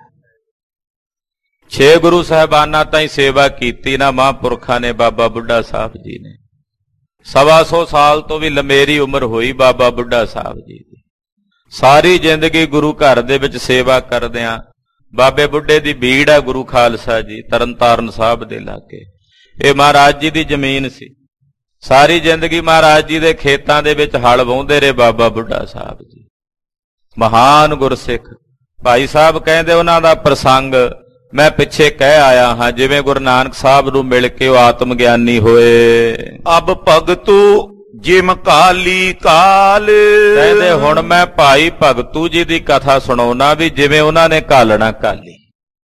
[SPEAKER 1] ਛੇ ਗੁਰੂ ਸਾਹਿਬਾਨਾਂ ਤਾਈਂ ਸੇਵਾ ਕੀਤੀ ਨਾ ਮਹਾਂਪੁਰਖਾਂ ਨੇ, ਬਾਬਾ ਬੁੱਢਾ ਸਾਹਿਬ ਜੀ ਨੇ। ਸਵਾ ਸੌ ਸਾਲ ਤੋਂ ਵੀ ਲੰਮੇਰੀ ਉਮਰ ਹੋਈ ਬਾਬਾ ਬੁੱਢਾ ਸਾਹਿਬ ਜੀ ਦੀ। ਸਾਰੀ ਜ਼ਿੰਦਗੀ ਗੁਰੂ ਘਰ ਦੇ ਵਿੱਚ ਸੇਵਾ ਕਰਦਿਆਂ। ਬਾਬੇ ਬੁੱਢੇ ਦੀ ਬੀੜ ਹੈ ਗੁਰੂ ਖਾਲਸਾ ਜੀ, ਤਰਨਤਾਰਨ ਸਾਹਿਬ ਦੇ ਲਾਗੇ। ਇਹ ਮਹਾਰਾਜ ਜੀ ਦੀ ਜ਼ਮੀਨ ਸੀ। ਸਾਰੀ ਜ਼ਿੰਦਗੀ ਮਹਾਰਾਜ ਜੀ ਦੇ ਖੇਤਾਂ ਦੇ ਵਿੱਚ ਹਲ ਵਾਹੁੰਦੇ ਰਹੇ ਬਾਬਾ ਬੁੱਢਾ ਸਾਹਿਬ ਜੀ। ਮਹਾਨ ਗੁਰਸਿੱਖ ਭਾਈ ਸਾਹਿਬ ਕਹਿੰਦੇ ਉਹਨਾਂ ਦਾ ਪ੍ਰਸੰਗ ਮੈਂ ਪਿੱਛੇ ਕਹਿ ਆਇਆ ਹਾਂ, ਜਿਵੇਂ ਗੁਰੂ ਨਾਨਕ ਸਾਹਿਬ ਨੂੰ ਮਿਲ ਕੇ ਉਹ ਆਤਮ ਗਿਆਨੀ ਹੋਏ।
[SPEAKER 2] ਅਬ ਭਗਤੂ ਜਿਮ ਕਾਲੀ ਕਾਲ।
[SPEAKER 1] ਕਹਿੰਦੇ ਹੁਣ ਮੈਂ ਭਾਈ ਭਗਤੂ ਜੀ ਦੀ ਕਥਾ ਸੁਣਾਉਣਾ ਵੀ ਜਿਵੇਂ ਉਹਨਾਂ ਨੇ ਘਾਲਣਾ ਘਾਲੀ।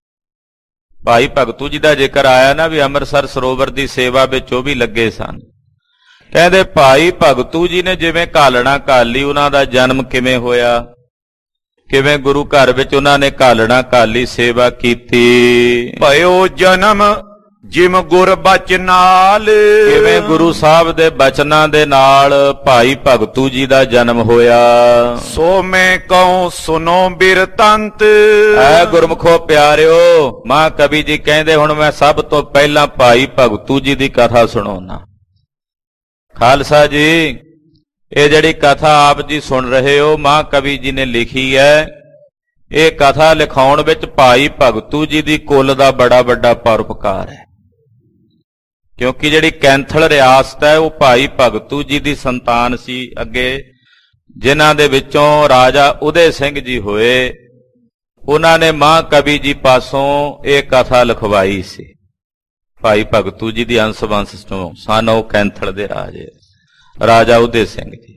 [SPEAKER 1] ਭਾਈ ਭਗਤੂ ਜੀ ਦਾ ਜ਼ਿਕਰ ਆਇਆ ਨਾ ਵੀ ਅੰਮ੍ਰਿਤਸਰ ਸਰੋਵਰ ਦੀ ਸੇਵਾ ਵਿੱਚ ਉਹ ਵੀ ਲੱਗੇ ਸਨ। ਕਹਿੰਦੇ ਭਾਈ ਭਗਤੂ ਜੀ ਨੇ ਜਿਵੇਂ ਘਾਲਣਾ ਘਾਲੀ, ਉਹਨਾਂ ਦਾ ਜਨਮ ਕਿਵੇਂ ਹੋਇਆ, ਕਿਵੇਂ ਗੁਰੂ ਘਰ ਵਿੱਚ ਉਹਨਾਂ ਨੇ ਘਾਲਣਾ ਘਾਲੀ ਸੇਵਾ ਕੀਤੀ।
[SPEAKER 2] ਭਇਓ ਜਨਮ ਜਿਮ ਗੁਰ ਬਚਨਾਲ।
[SPEAKER 1] ਕਿਵੇਂ ਗੁਰੂ ਸਾਹਿਬ ਦੇ ਬਚਨਾਂ ਦੇ ਨਾਲ ਭਾਈ ਭਗਤੂ ਜੀ ਦਾ ਜਨਮ ਹੋਇਆ।
[SPEAKER 2] ਸੋ ਮੈਂ ਕਹੂੰ ਸੁਨੋ ਬਿਰਤੰਤ।
[SPEAKER 1] ਐ ਗੁਰਮੁਖੋ ਪਿਆਰਿਓ, ਮਾਂ ਕਵੀ ਜੀ ਕਹਿੰਦੇ ਹੁਣ ਮੈਂ ਸਭ ਤੋਂ ਪਹਿਲਾਂ ਭਾਈ ਭਗਤੂ ਜੀ ਦੀ ਕਥਾ ਸੁਣਾਉਣਾ। ਖਾਲਸਾ ਜੀ ਇਹ ਜਿਹੜੀ ਕਥਾ ਆਪ ਜੀ ਸੁਣ ਰਹੇ ਹੋ ਮਾਂ ਕਵੀ ਜੀ ਨੇ ਲਿਖੀ ਹੈ। ਇਹ ਕਥਾ ਲਿਖਾਉਣ ਵਿੱਚ ਭਾਈ ਭਗਤੂ ਜੀ ਦੀ ਕੁੱਲ ਦਾ ਬੜਾ ਵੱਡਾ ਪਰਉਪਕਾਰ ਹੈ, ਕਿਉਂਕਿ ਜਿਹੜੀ ਕੈਂਥਲ ਰਿਆਸਤ ਹੈ ਉਹ ਭਾਈ ਭਗਤੂ ਜੀ ਦੀ ਸੰਤਾਨ ਸੀ ਅੱਗੇ, ਜਿਨ੍ਹਾਂ ਦੇ ਵਿੱਚੋਂ ਰਾਜਾ ਉਦੇ ਸਿੰਘ ਜੀ ਹੋਏ। ਉਹਨਾਂ ਨੇ ਮਾਂ ਕਵੀ ਜੀ ਪਾਸੋਂ ਇਹ ਕਥਾ ਲਿਖਵਾਈ ਸੀ। ਭਾਈ ਭਗਤੂ ਜੀ ਦੀ ਅੰਸ਼ ਵੰਸ਼ ਤੋਂ ਸਨ ਉਹ ਕੈਂਥਲ ਦੇ ਰਾਜੇ ਰਾਜਾ ਉਦੇ ਸਿੰਘ ਜੀ।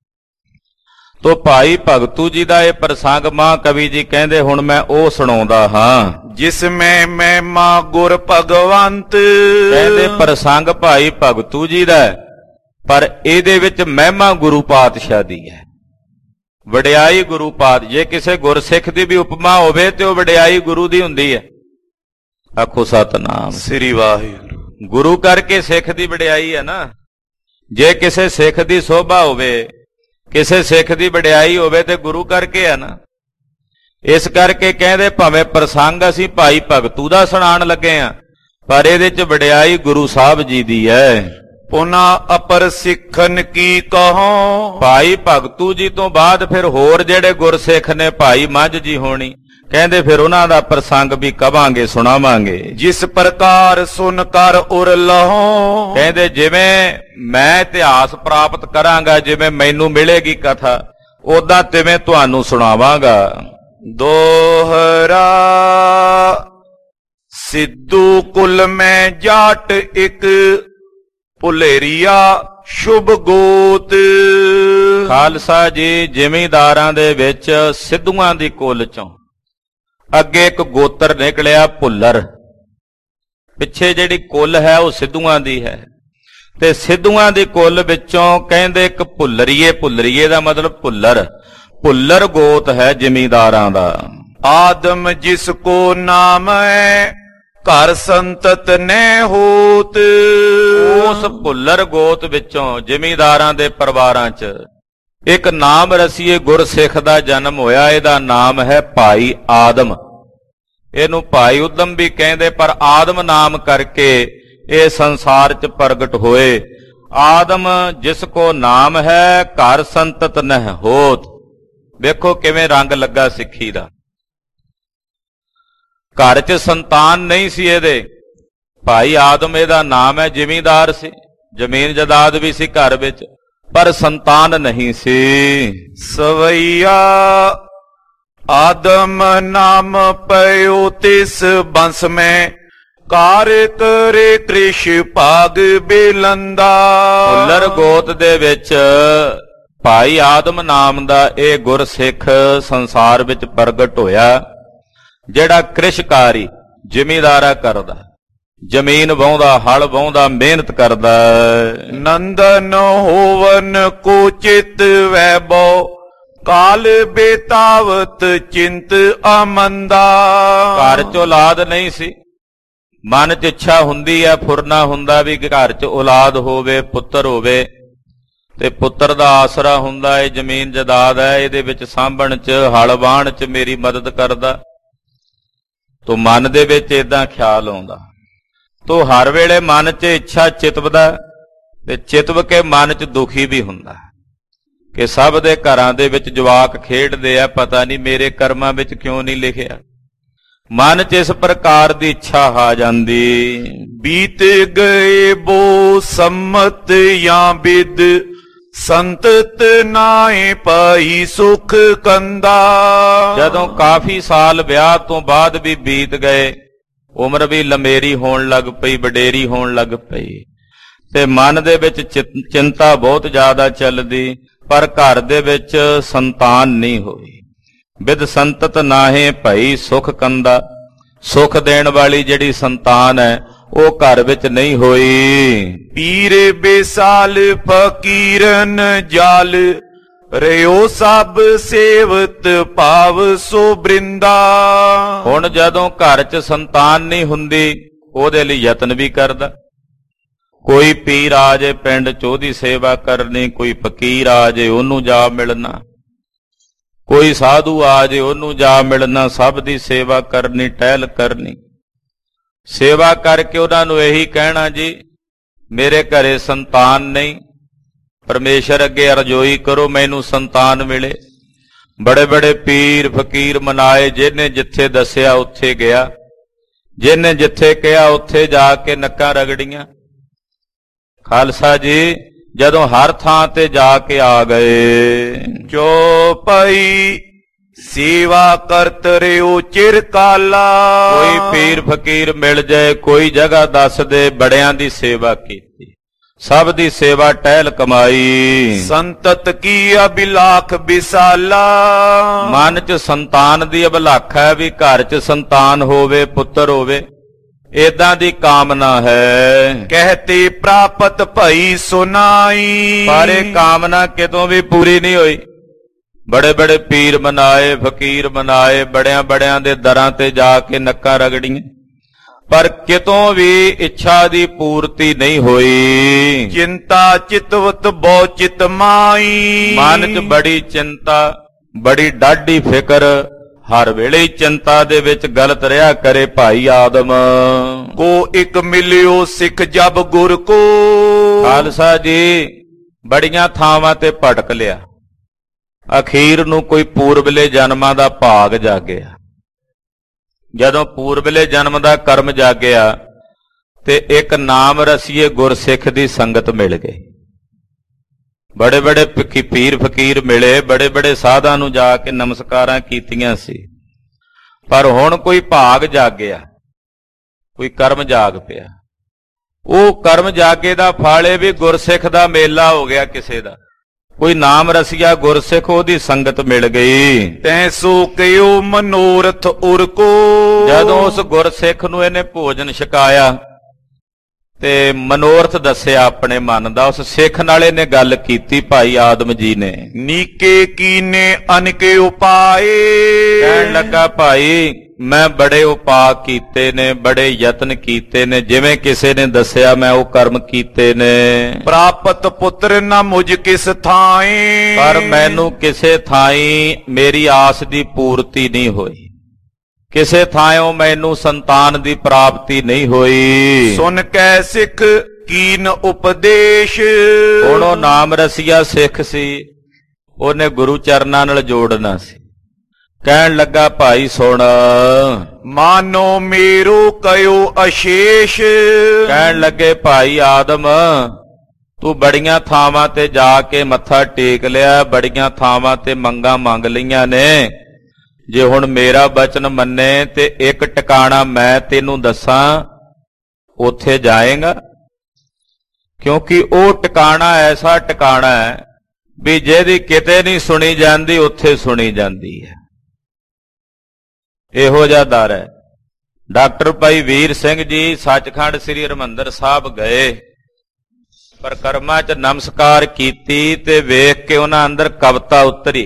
[SPEAKER 1] ਤੋ ਭਾਈ ਭਗਤੂ ਜੀ ਦਾ ਇਹ ਪ੍ਰਸੰਗ ਮਾਂ ਕਵੀ ਜੀ ਕਹਿੰਦੇ ਹੁਣ ਮੈਂ ਉਹ ਸੁਣਾਉਂਦਾ ਹਾਂ।
[SPEAKER 2] ਜਿਸ ਮੈਂ ਮਹਿਮਾ ਗੁਰ ਭਗਵੰਤ।
[SPEAKER 1] ਕਹਿੰਦੇ ਪ੍ਰਸੰਗ ਭਾਈ ਭਗਤੂ ਜੀ ਦਾ, ਪਰ ਇਹਦੇ ਵਿੱਚ ਮਹਿਮਾ ਗੁਰੂ ਪਾਤਸ਼ਾਹ ਦੀ ਹੈ, ਵਡਿਆਈ ਗੁਰੂ ਪਾਤ। ਜੇ ਕਿਸੇ ਗੁਰਸਿੱਖ ਦੀ ਵੀ ਉਪਮਾ ਹੋਵੇ ਤੇ ਉਹ ਵਡਿਆਈ ਗੁਰੂ ਦੀ ਹੁੰਦੀ ਹੈ। ਆਖੋ ਸਤਨਾਮ।
[SPEAKER 2] ਸ੍ਰੀ ਵਾਹਿਗੁਰੂ।
[SPEAKER 1] ਗੁਰੂ ਕਰਕੇ ਸਿੱਖ ਦੀ ਵਡਿਆਈ ਹੈ ਨਾ। ਜੇ ਕਿਸੇ ਸਿੱਖ ਦੀ ਸੋਭਾ ਹੋਵੇ, ਕਿਸੇ ਸਿੱਖ ਦੀ ਵਡਿਆਈ ਹੋਵੇ ਤੇ ਗੁਰੂ ਕਰਕੇ ਹੈ ਨਾ। ਇਸ ਕਰਕੇ ਕਹਿੰਦੇ ਭਾਵੇਂ ਪ੍ਰਸੰਗ ਅਸੀਂ ਭਾਈ ਭਗਤੂ ਦਾ ਸੁਣਾਉਣ ਲੱਗੇ ਆ, ਪਰ ਇਹਦੇ ਚ ਵਡਿਆਈ ਗੁਰੂ ਸਾਹਿਬ ਜੀ ਦੀ ਹੈ।
[SPEAKER 2] ਪੁਨਾ ਅਪਰ ਸਿੱਖਨ ਕੀ ਕਹੋ।
[SPEAKER 1] ਭਾਈ ਭਗਤੂ ਜੀ ਤੋਂ ਬਾਅਦ ਫਿਰ ਹੋਰ ਜਿਹੜੇ ਗੁਰਸਿੱਖ ਨੇ, ਭਾਈ ਮੱਝ ਜੀ ਹੋਣੀ, ਕਹਿੰਦੇ ਫਿਰ ਉਹਨਾਂ ਦਾ ਪ੍ਰਸੰਗ ਵੀ ਕਵਾਂਗੇ, ਸੁਣਾਵਾਂਗੇ।
[SPEAKER 2] ਜਿਸ ਪ੍ਰਕਾਰ ਸੁਨ ਕਰ ਉਰ ਲਹੋ।
[SPEAKER 1] ਕਹਿੰਦੇ ਜਿਵੇਂ ਮੈਂ ਇਤਿਹਾਸ ਪ੍ਰਾਪਤ ਕਰਾਂਗਾ, ਜਿਵੇਂ ਮੈਨੂੰ ਮਿਲੇਗੀ ਕਥਾ, ਉਦਾਂ ਤਿਵੇਂ ਤੁਹਾਨੂੰ ਸੁਣਾਵਾਂਗਾ।
[SPEAKER 2] ਦੋਹਰਾ ਸਿੱਧੂ ਕੁਲ ਮੈਂ ਜਾਟ ਇੱਕ ਭੁਲੇਰੀਆ ਸ਼ੁਭ ਗੋਤ।
[SPEAKER 1] ਖਾਲਸਾ ਜੀ ਜ਼ਿਮੀਂਦਾਰਾਂ ਦੇ ਵਿੱਚ ਸਿੱਧੂਆਂ ਦੀ ਕੁੱਲ ਚੋਂ ਅੱਗੇ ਇੱਕ ਗੋਤਰ ਨਿਕਲਿਆ ਭੁੱਲਰ। ਪਿੱਛੇ ਜਿਹੜੀ ਕੁੱਲ ਹੈ ਉਹ ਸਿੱਧੂਆਂ ਦੀ ਹੈ, ਤੇ ਸਿੱਧੂਆਂ ਦੀ ਕੁੱਲ ਵਿੱਚੋਂ ਕਹਿੰਦੇ ਇੱਕ ਭੁੱਲਰੀਏ, ਭੁੱਲਰੀਏ ਦਾ ਮਤਲਬ ਭੁੱਲਰ, ਭੁੱਲਰ ਗੋਤ ਹੈ ਜ਼ਿਮੀਂਦਾਰਾਂ ਦਾ।
[SPEAKER 2] ਆਦਮ ਜਿਸ ਕੋ ਨਾਮ ਹੈ ਘਰ ਸੰਤਤ ਨੇ ਹੋਤ।
[SPEAKER 1] ਉਸ ਭੁੱਲਰ ਗੋਤ ਵਿੱਚੋਂ ਜ਼ਿਮੀਂਦਾਰਾਂ ਦੇ ਪਰਿਵਾਰਾਂ 'ਚ ਇੱਕ ਨਾਮ ਰਸੀਏ ਗੁਰਸਿੱਖ ਦਾ ਜਨਮ ਹੋਇਆ। ਇਹਦਾ ਨਾਮ ਹੈ ਭਾਈ ਆਦਮ। ਇਹਨੂੰ ਭਾਈ ਉਦਮ ਵੀ ਕਹਿੰਦੇ, ਪਰ ਆਦਮ ਨਾਮ ਕਰਕੇ ਇਹ ਸੰਸਾਰ 'ਚ ਪ੍ਰਗਟ ਹੋਏ। ਆਦਮ ਜਿਸ ਕੋ ਨਾਮ ਹੈ ਘਰ ਸੰਤਤ ਨਹਿ ਹੋਤ। ਵੇਖੋ ਕਿਵੇਂ ਰੰਗ ਲੱਗਾ ਸਿੱਖੀ ਦਾ। ਘਰ 'ਚ ਸੰਤਾਨ ਨਹੀਂ ਸੀ ਇਹਦੇ। ਭਾਈ ਆਦਮ ਇਹਦਾ ਨਾਮ ਹੈ, ਜ਼ਿਮੀਂਦਾਰ ਸੀ, ਜ਼ਮੀਨ ਜਾਇਦਾਦ ਵੀ ਸੀ ਘਰ ਵਿੱਚ, ਪਰ ਸੰਤਾਨ ਨਹੀਂ ਸੀ।
[SPEAKER 2] ਸਵਈਆ ਆਦਮ ਨਾਮ ਪਇਓ ਤਿਸ ਬੰਸ ਮੈਂ ਕਾਰ ਕਰੇ ਕ੍ਰਿਸ਼ ਭਾਗ ਬੇਲੰਦਾ।
[SPEAKER 1] ਭੁੱਲਰ ਗੋਤ ਦੇ ਵਿੱਚ ਭਾਈ ਆਦਮ ਨਾਮ ਦਾ ਇਹ ਗੁਰਸਿੱਖ ਸੰਸਾਰ ਵਿੱਚ ਪ੍ਰਗਟ ਹੋਇਆ, ਜਿਹੜਾ ਕ੍ਰਿਸ਼ਕਾਰੀ ਜ਼ਿਮੀਂਦਾਰਾ ਕਰਦਾ, ਜ਼ਮੀਨ ਵਾਹੁੰਦਾ, ਹਲ ਵਾਹੁੰਦਾ, ਮਿਹਨਤ ਕਰਦਾ।
[SPEAKER 2] ਨੰਦਨ ਹੋਵਨ ਕੋ ਚਿਤ ਵੈਭੋ ਕਾਲ ਬੇਤਾਵਤ ਚਿੰਤ ਅਮੰਦਾ।
[SPEAKER 1] ਘਰ 'ਚ ਔਲਾਦ ਨਹੀਂ ਸੀ, ਮਨ 'ਚ ਇੱਛਾ ਹੁੰਦੀ ਹੈ, ਫੁਰਨਾ ਹੁੰਦਾ ਵੀ ਘਰ 'ਚ ਔਲਾਦ ਹੋਵੇ, ਪੁੱਤਰ ਹੋਵੇ, ਤੇ ਪੁੱਤਰ ਦਾ ਆਸਰਾ ਹੁੰਦਾ ਹੈ, ਜ਼ਮੀਨ ਜਾਇਦਾਦ ਹੈ, ਇਹਦੇ ਵਿੱਚ ਸਾਂਭਣ 'ਚ, ਹਲ ਵਾਹਣ 'ਚ ਮੇਰੀ ਮਦਦ ਕਰਦਾ। ਤੋ ਮਨ ਦੇ ਵਿੱਚ ਏਦਾਂ ਖਿਆਲ ਆਉਂਦਾ। ਤੋ ਹਰ ਵੇਲੇ ਮਨ 'ਚ ਇੱਛਾ ਚਿਤਵਦਾ, ਤੇ ਚਿਤਵ ਕੇ ਮਨ 'ਚ ਦੁਖੀ ਵੀ ਹੁੰਦਾ ਕਿ ਸਭ ਦੇ ਘਰਾਂ ਦੇ ਵਿੱਚ ਜਵਾਕ ਖੇਡਦੇ ਆ, ਪਤਾ ਨਹੀਂ ਮੇਰੇ ਕਰਮਾਂ ਵਿੱਚ ਕਿਉਂ ਨਹੀਂ ਲਿਖਿਆ। ਮਨ 'ਚ ਇਸ ਪ੍ਰਕਾਰ ਦੀ ਇੱਛਾ ਆ ਜਾਂਦੀ।
[SPEAKER 2] ਬੀਤ ਗਏ ਬੋ ਸੰਮਤ ਜਾਂ ਬਿਦ ਸੰਤਤ ਨਾਏ ਪਾਈ ਸੁਖ ਕੰਦਾ।
[SPEAKER 1] ਜਦੋਂ ਕਾਫੀ ਸਾਲ ਵਿਆਹ ਤੋਂ ਬਾਅਦ ਵੀ ਬੀਤ ਗਏ, ਉਮਰ ਵੀ ਲੰਮੇਰੀ ਹੋਣ ਲੱਗ ਪਈ, ਵਡੇਰੀ ਹੋਣ ਲੱਗ ਪਈ, ਤੇ ਮਨ ਦੇ ਵਿੱਚ ਚਿੰਤਾ ਬਹੁਤ ਜ਼ਿਆਦਾ ਚੱਲਦੀ, ਪਰ ਘਰ ਦੇ ਵਿੱਚ ਸੰਤਾਨ ਨਹੀਂ ਹੋਈ। ਬਿਦ ਸੰਤਤ ਨਾਹੇ ਭਈ ਸੁਖ ਕੰਦਾ। ਸੁਖ ਦੇਣ ਵਾਲੀ ਜਿਹੜੀ ਸੰਤਾਨ ਹੈ ਉਹ ਘਰ ਵਿੱਚ ਨਹੀਂ ਹੋਈ।
[SPEAKER 2] ਪੀਰ ਬੇਸਾਲ ਫਕੀਰਨ ਜਾਲ ਰਿਓ ਸਭ ਸੇਵਤ ਭਾਵ ਸੋ ਬ੍ਰਿੰਦਾ।
[SPEAKER 1] ਹੁਣ ਜਦੋਂ ਘਰ 'ਚ ਸੰਤਾਨ ਨਹੀਂ ਹੁੰਦੀ, ਉਹਦੇ ਲਈ ਯਤਨ ਵੀ ਕਰਦਾ। ਕੋਈ ਪੀਰ ਆ ਜੇ ਪਿੰਡ 'ਚ ਉਹਦੀ ਸੇਵਾ ਕਰਨੀ, ਕੋਈ ਫਕੀਰ ਆ ਜੇ ਉਹਨੂੰ ਜਾ ਮਿਲਣਾ, ਕੋਈ ਸਾਧੂ ਆ ਜੇ ਉਹਨੂੰ ਜਾ ਮਿਲਣਾ, ਸਭ ਦੀ ਸੇਵਾ ਕਰਨੀ, ਟਹਿਲ ਕਰਨੀ। ਸੇਵਾ ਕਰਕੇ ਉਹਨਾਂ ਨੂੰ ਇਹੀ ਕਹਿਣਾ, ਜੀ ਮੇਰੇ ਘਰੇ ਸੰਤਾਨ ਨਹੀਂ, ਪਰਮੇਸ਼ਰ ਅੱਗੇ ਅਰਜ਼ੋਈ ਕਰੋ ਮੈਨੂੰ ਸੰਤਾਨ ਮਿਲੇ। ਬੜੇ ਬੜੇ ਪੀਰ ਫਕੀਰ ਮਨਾਏ, ਜਿਹਨੇ ਜਿੱਥੇ ਦੱਸਿਆ ਉੱਥੇ ਗਿਆ, ਜਿਹਨੇ ਜਿੱਥੇ ਕਿਹਾ ਉੱਥੇ ਜਾ ਕੇ ਨੱਕਾਂ ਰਗੜੀਆਂ। ਖਾਲਸਾ ਜੀ ਜਦੋਂ ਹਰ ਥਾਂ ਤੇ ਜਾ ਕੇ ਆ ਗਏ,
[SPEAKER 2] ਜੋ ਪਈ ਸੇਵਾ ਕਰਤ ਰਿਓ ਚਿਰ ਕਾਲਾ।
[SPEAKER 1] ਕੋਈ ਪੀਰ ਫਕੀਰ ਮਿਲ ਜਾਏ, ਕੋਈ ਜਗ੍ਹਾ ਦੱਸ ਦੇ, ਬੜਿਆਂ ਦੀ ਸੇਵਾ ਕੀਤੀ, ਸਭ ਦੀ ਸੇਵਾ ਟਹਿਲ ਕਮਾਈ।
[SPEAKER 2] ਸੰਤਤ ਕੀ ਅਭਿਲਾਖ ਬਿਸਾਲਾ।
[SPEAKER 1] ਮਨ 'ਚ ਸੰਤਾਨ ਦੀ ਅਭਿਲਾਖ ਹੈ ਵੀ ਘਰ 'ਚ ਸੰਤਾਨ ਹੋਵੇ, ਪੁੱਤਰ ਹੋਵੇ, ਏਦਾਂ ਦੀ ਕਾਮਨਾ ਹੈ।
[SPEAKER 2] ਕਹਤੇ ਪ੍ਰਾਪਤ ਭਈ ਸੁਨਾਈ।
[SPEAKER 1] ਪਰ ਇਹ ਕਾਮਨਾ ਕਿਤੋਂ ਵੀ ਪੂਰੀ ਨਹੀਂ ਹੋਈ। ਬੜੇ ਬੜੇ ਪੀਰ ਮਨਾਏ, ਫਕੀਰ ਮਨਾਏ, ਬੜਿਆਂ ਬੜਿਆਂ ਦੇ ਦਰਾਂ ਤੇ ਜਾ ਕੇ ਨੱਕਾਂ ਰਗੜੀਆਂ। ਪਰ ਕਿਤੋਂ ਵੀ ਇੱਛਾ ਦੀ ਪੂਰਤੀ ਨਹੀਂ ਹੋਈ।
[SPEAKER 2] ਚਿੰਤਾ ਚਿਤਵਤ ਬਹੁ ਚਿਤ ਮਾਈ,
[SPEAKER 1] ਮਨ 'ਚ ਬੜੀ ਚਿੰਤਾ, ਬੜੀ ਡਾਢੀ ਫਿਕਰ, ਹਰ ਵੇਲੇ ਹੀ ਚਿੰਤਾ ਦੇ ਵਿੱਚ ਗਲਤ ਰਿਹਾ ਕਰੇ ਭਾਈ ਆਦਮ।
[SPEAKER 2] ਕੋ ਇੱਕ ਮਿਲਿਓ ਸਿੱਖ ਜਬ ਗੁਰ ਕੋ,
[SPEAKER 1] ਖਾਲਸਾ ਜੀ ਬੜੀਆਂ ਥਾਵਾਂ ਤੇ ਭਟਕ ਲਿਆ, ਅਖੀਰ ਨੂੰ ਕੋਈ ਪੂਰਬਲੇ ਜਨਮਾਂ ਦਾ ਭਾਗ ਜਾਗਿਆ। ਜਦੋਂ ਪੂਰਬਲੇ ਜਨਮ ਦਾ ਕਰਮ ਜਾਗਿਆ ਤੇ ਇੱਕ ਨਾਮ ਰਸੀਏ ਗੁਰਸਿੱਖ ਦੀ ਸੰਗਤ ਮਿਲ ਗਈ। ਬੜੇ ਬੜੇ ਪੀਰ ਫਕੀਰ ਮਿਲੇ, ਬੜੇ ਬੜੇ ਸਾਧਾਂ ਨੂੰ ਜਾ ਕੇ ਨਮਸਕਾਰਾਂ ਕੀਤੀਆਂ ਸੀ, ਪਰ ਹੁਣ ਕੋਈ ਭਾਗ ਜਾਗਿਆ, ਕੋਈ ਕਰਮ ਜਾਗ ਪਿਆ। ਉਹ ਕਰਮ ਜਾਗੇ ਦਾ ਫਲ ਇਹ ਵੀ ਗੁਰਸਿੱਖ ਦਾ ਮੇਲਾ ਹੋ ਗਿਆ ਕਿਸੇ ਦਾ, ਕੋਈ ਨਾਮ ਰਸੀਆ ਗੁਰਸਿੱਖ ਉਹਦੀ ਸੰਗਤ ਮਿਲ ਗਈ।
[SPEAKER 2] ਤੈ ਸੋ ਕਿਉ ਮਨੋਰਥ ਉਰ ਕੋ,
[SPEAKER 1] ਜਦੋਂ ਉਸ ਗੁਰਸਿੱਖ ਨੂੰ ਇਹਨੇ ਭੋਜਨ ਛਕਾਇਆ ਤੇ ਮਨੋਰਥ ਦੱਸਿਆ ਆਪਣੇ ਮਨ ਦਾ, ਉਸ ਸਿੱਖ ਨਾਲ ਇਹਨੇ ਗੱਲ ਕੀਤੀ ਭਾਈ ਆਦਮ ਜੀ ਨੇ।
[SPEAKER 2] ਨੀਕੇ ਕੀਨੇ ਅਨਕੇ ਉਪਾਏ,
[SPEAKER 1] ਕਹਿਣ ਲੱਗਾ ਭਾਈ ਮੈਂ ਬੜੇ ਉਪਾਅ ਕੀਤੇ ਨੇ, ਬੜੇ ਯਤਨ ਕੀਤੇ ਨੇ, ਜਿਵੇਂ ਕਿਸੇ ਨੇ ਦੱਸਿਆ ਮੈਂ ਉਹ ਕਰਮ ਕੀਤੇ ਨੇ।
[SPEAKER 2] ਪ੍ਰਾਪਤ ਪੁੱਤਰ ਨਾ ਮੁਝ ਕਿਸ ਥਾਈ,
[SPEAKER 1] ਪਰ ਮੈਨੂੰ ਕਿਸੇ ਥਾਈ ਮੇਰੀ ਆਸ ਦੀ ਪੂਰਤੀ ਨਹੀਂ ਹੋਈ, ਕਿਸੇ ਥਾਂੋਂ ਮੈਨੂੰ ਸੰਤਾਨ ਦੀ ਪ੍ਰਾਪਤੀ ਨਹੀਂ ਹੋਈ।
[SPEAKER 2] ਸੁਨ ਕੈ ਸਿੱਖ ਕੀਨ ਉਪਦੇਸ਼,
[SPEAKER 1] ਹੁਣ ਉਹ ਨਾਮ ਰਸੀਆ ਸਿੱਖ ਸੀ, ਉਹਨੇ ਗੁਰੂ ਚਰਨਾਂ ਨਾਲ ਜੋੜਨਾ ਸੀ। ਕਹਿਣ ਲੱਗਾ ਭਾਈ ਸੁਣ,
[SPEAKER 2] ਮਾਨੋ ਮੇਰੋ ਕਯੋ ਅਸ਼ੇਸ਼,
[SPEAKER 1] ਕਹਿਣ ਲੱਗੇ ਭਾਈ ਆਦਮ ਤੂੰ ਬੜੀਆਂ ਥਾਵਾਂ ਤੇ ਜਾ ਕੇ ਮੱਥਾ ਟੇਕ ਲਿਆ, ਬੜੀਆਂ ਥਾਵਾਂ ਤੇ ਮੰਗਾਂ ਮੰਗ ਲਈਆਂ ਨੇ, ਜੇ ਹੁਣ ਮੇਰਾ ਬਚਨ ਮੰਨੇ ਤੇ ਇੱਕ ਟਿਕਾਣਾ ਮੈਂ ਤੈਨੂੰ ਦੱਸਾਂ, ਉੱਥੇ ਜਾਏਗਾ? ਕਿਉਂਕਿ ਉਹ ਟਿਕਾਣਾ ਐਸਾ ਟਿਕਾਣਾ ਹੈ ਵੀ ਜਿਹਦੀ ਕਿਤੇ ਨਹੀਂ ਸੁਣੀ ਜਾਂਦੀ ਉੱਥੇ ਸੁਣੀ ਜਾਂਦੀ ਹੈ। ਇਹੋ ਜਿਹਾ ਦਰ ਹੈ। ਡਾਕਟਰ ਭਾਈ ਵੀਰ ਸਿੰਘ ਜੀ ਸੱਚਖੰਡ ਸ੍ਰੀ ਹਰਿਮੰਦਰ ਸਾਹਿਬ ਗਏ, ਪਰਿਕਰਮਾ 'ਚ ਨਮਸਕਾਰ ਕੀਤੀ ਤੇ ਵੇਖ ਕੇ ਉਹਨਾਂ ਅੰਦਰ ਕਵਿਤਾ ਉਤਰੀ।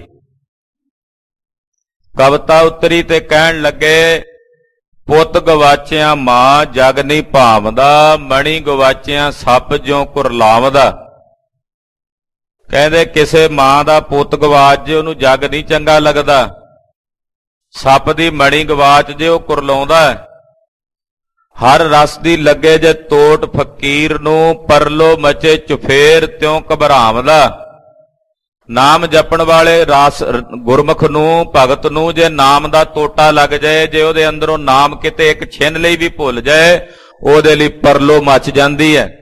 [SPEAKER 1] ਕਵਿਤਾ ਉਤਰੀ ਤੇ ਕਹਿਣ ਲੱਗੇ, ਪੁੱਤ ਗਵਾਚਿਆਂ ਮਾਂ ਜਗ ਨਹੀਂ ਭਾਵਦਾ, ਮਣੀ ਗਵਾਚਿਆਂ ਸੱਪ ਜਿਉਂ ਕੁਰਲਾਵਦਾ। ਕਹਿੰਦੇ ਕਿਸੇ ਮਾਂ ਦਾ ਪੁੱਤ ਗਵਾਚ ਜੇ ਉਹਨੂੰ ਜਗ ਨਹੀਂ ਚੰਗਾ ਲੱਗਦਾ, ਸੱਪ ਦੀ ਮਣੀ ਗਵਾਚ ਜੇ ਉਹ ਕੁਰਲਾਉਂਦਾ। ਹਰ ਰਸ ਦੀ ਲੱਗੇ ਜੇ ਤੋਟ ਫਕੀਰ ਨੂੰ, ਪਰਲੋ ਮਚੇ ਚੁਫੇਰ ਤਿਉਂ ਘਬਰਾਵਦਾ। ਨਾਮ ਜਪਣ ਵਾਲੇ ਰਸ ਗੁਰਮੁਖ ਨੂੰ, ਭਗਤ ਨੂੰ ਜੇ ਨਾਮ ਦਾ ਤੋਟਾ ਲੱਗ ਜਾਏ, ਜੇ ਉਹਦੇ ਅੰਦਰੋਂ ਨਾਮ ਕਿਤੇ ਇੱਕ ਛਿਨ ਲਈ ਵੀ ਭੁੱਲ ਜਾਏ, ਉਹਦੇ ਲਈ ਪਰਲੋ ਮਚ ਜਾਂਦੀ ਹੈ,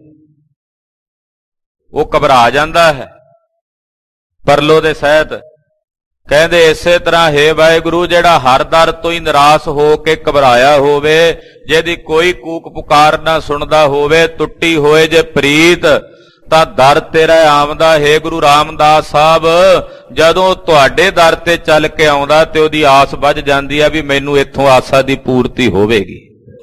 [SPEAKER 1] ਉਹ ਘਬਰਾ ਜਾਂਦਾ ਹੈ ਪਰਲੋ ਦੇ ਸਹਿਤ। ਕਹਿੰਦੇ ਇਸੇ ਤਰ੍ਹਾਂ ਹੈ ਵਾਹਿਗੁਰੂ ਜਿਹੜਾ ਹਰ ਦਰ ਤੋਂ ਹੀ ਨਿਰਾਸ਼ ਹੋ ਕੇ ਘਬਰਾਇਆ ਹੋਵੇ, ਜਿਹਦੀ ਕੋਈ ਕੂਕ ਪੁਕਾਰ ਨਾ ਸੁਣਦਾ ਹੋਵੇ, ਟੁੱਟੀ ਹੋਏ ਜੇ ਪ੍ਰੀਤ, ਤਾਂ ਦਰ ਤੇਰਾ ਆਮਦਾ ਹੈ ਗੁਰੂ ਰਾਮਦਾਸ ਸਾਹਿਬ। ਜਦੋਂ ਤੁਹਾਡੇ ਦਰ ਤੇ ਚੱਲ ਕੇ ਆਉਂਦਾ ਤੇ ਉਹਦੀ ਆਸ ਵੱਜ ਜਾਂਦੀ ਆ ਵੀ ਮੈਨੂੰ ਇੱਥੋਂ ਆਸਾ ਦੀ ਪੂਰਤੀ ਹੋਵੇਗੀ।